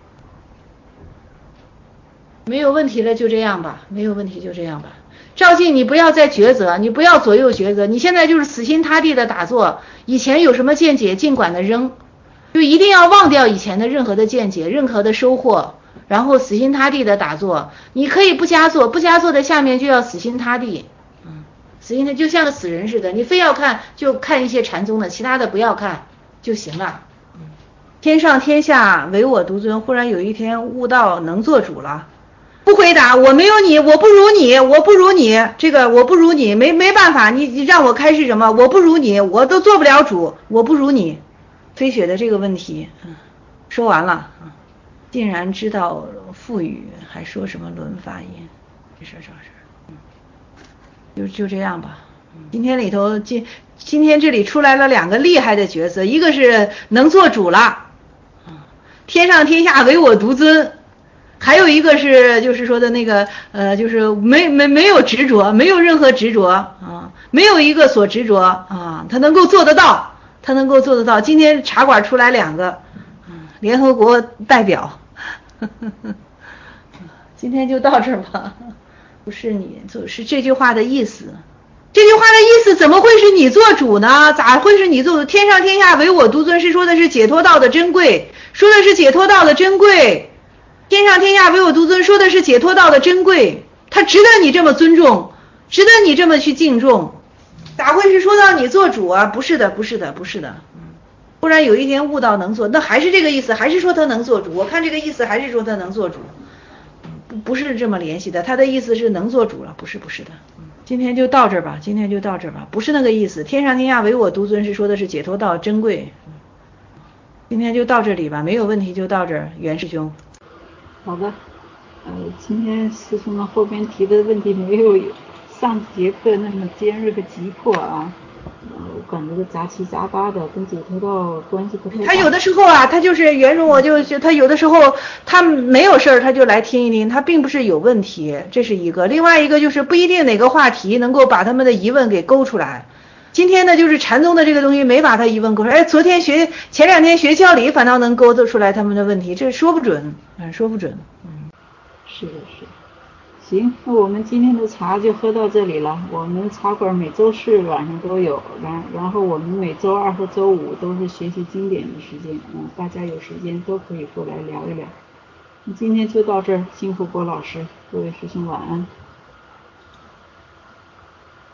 没有问题了就这样吧，没有问题就这样吧。赵静，你不要再抉择，你不要左右抉择，你现在就是死心塌地的打坐，以前有什么见解尽管的扔，就一定要忘掉以前的任何的见解，任何的收获，然后死心塌地的打坐。你可以不加坐，不加坐的下面就要死心塌地，嗯，死心塌就像个死人似的，你非要看就看一些禅宗的，其他的不要看就行了。天上天下唯我独尊，忽然有一天悟道能做主了。不回答，我没有你，我不如你，我不如你，这个我不如你，没没办法，你你让我开示什么？我不如你，我都做不了主，我不如你。飞雪的这个问题，嗯，说完了，嗯，竟然知道腹语，还说什么轮发音，这事这事，嗯，就就这样吧。今天里头，今今天这里出来了两个厉害的角色，一个是能做主了，天上天下唯我独尊。还有一个是就是说的那个呃就是没没没有执着，没有任何执着啊，没有一个所执着啊，他能够做得到，他能够做得到。今天茶馆出来两个，嗯，联合国代表，呵呵呵，今天就到这儿吧。不是你做，是这句话的意思。这句话的意思怎么会是你做主呢？咋会是你做主？天上天下唯我独尊是说的是解脱道的珍贵，说的是解脱道的珍贵。天上天下唯我独尊说的是解脱道的珍贵，它值得你这么尊重，值得你这么去敬重，咋会是说到你做主啊？不是的，不是的，不是的。不然有一天悟道能做，那还是这个意思，还是说他能做主。我看这个意思还是说他能做主，不不是这么联系的。他的意思是能做主了，不是不是的。今天就到这儿吧，今天就到这儿吧，不是那个意思。天上天下唯我独尊是说的是解脱道珍贵。今天就到这里吧，没有问题就到这儿，袁师兄。 好的，呃，今天师兄们后边提的问题没有上节课那么尖锐和急迫啊，呃，我感觉都杂七杂八的，跟解脱道关系不太大。 他有的时候啊，他就是袁荣，我就他有的时候他没有事儿，他就来听一听，他并不是有问题，这是一个。另外一个就是不一定哪个话题能够把他们的疑问给勾出来。今天呢，就是禅宗的这个东西没把他疑问勾出来，哎，昨天学前两天学教理，反倒能勾得出来他们的问题，这说不准，嗯，说不准，嗯， 是的，是的。行，那我们今天的茶就喝到这里了。我们茶馆每周四晚上都有，然然后我们每周二和周五都是学习经典的时间，嗯，大家有时间都可以过来聊一聊。今天就到这儿，辛苦郭老师，各位师兄晚安。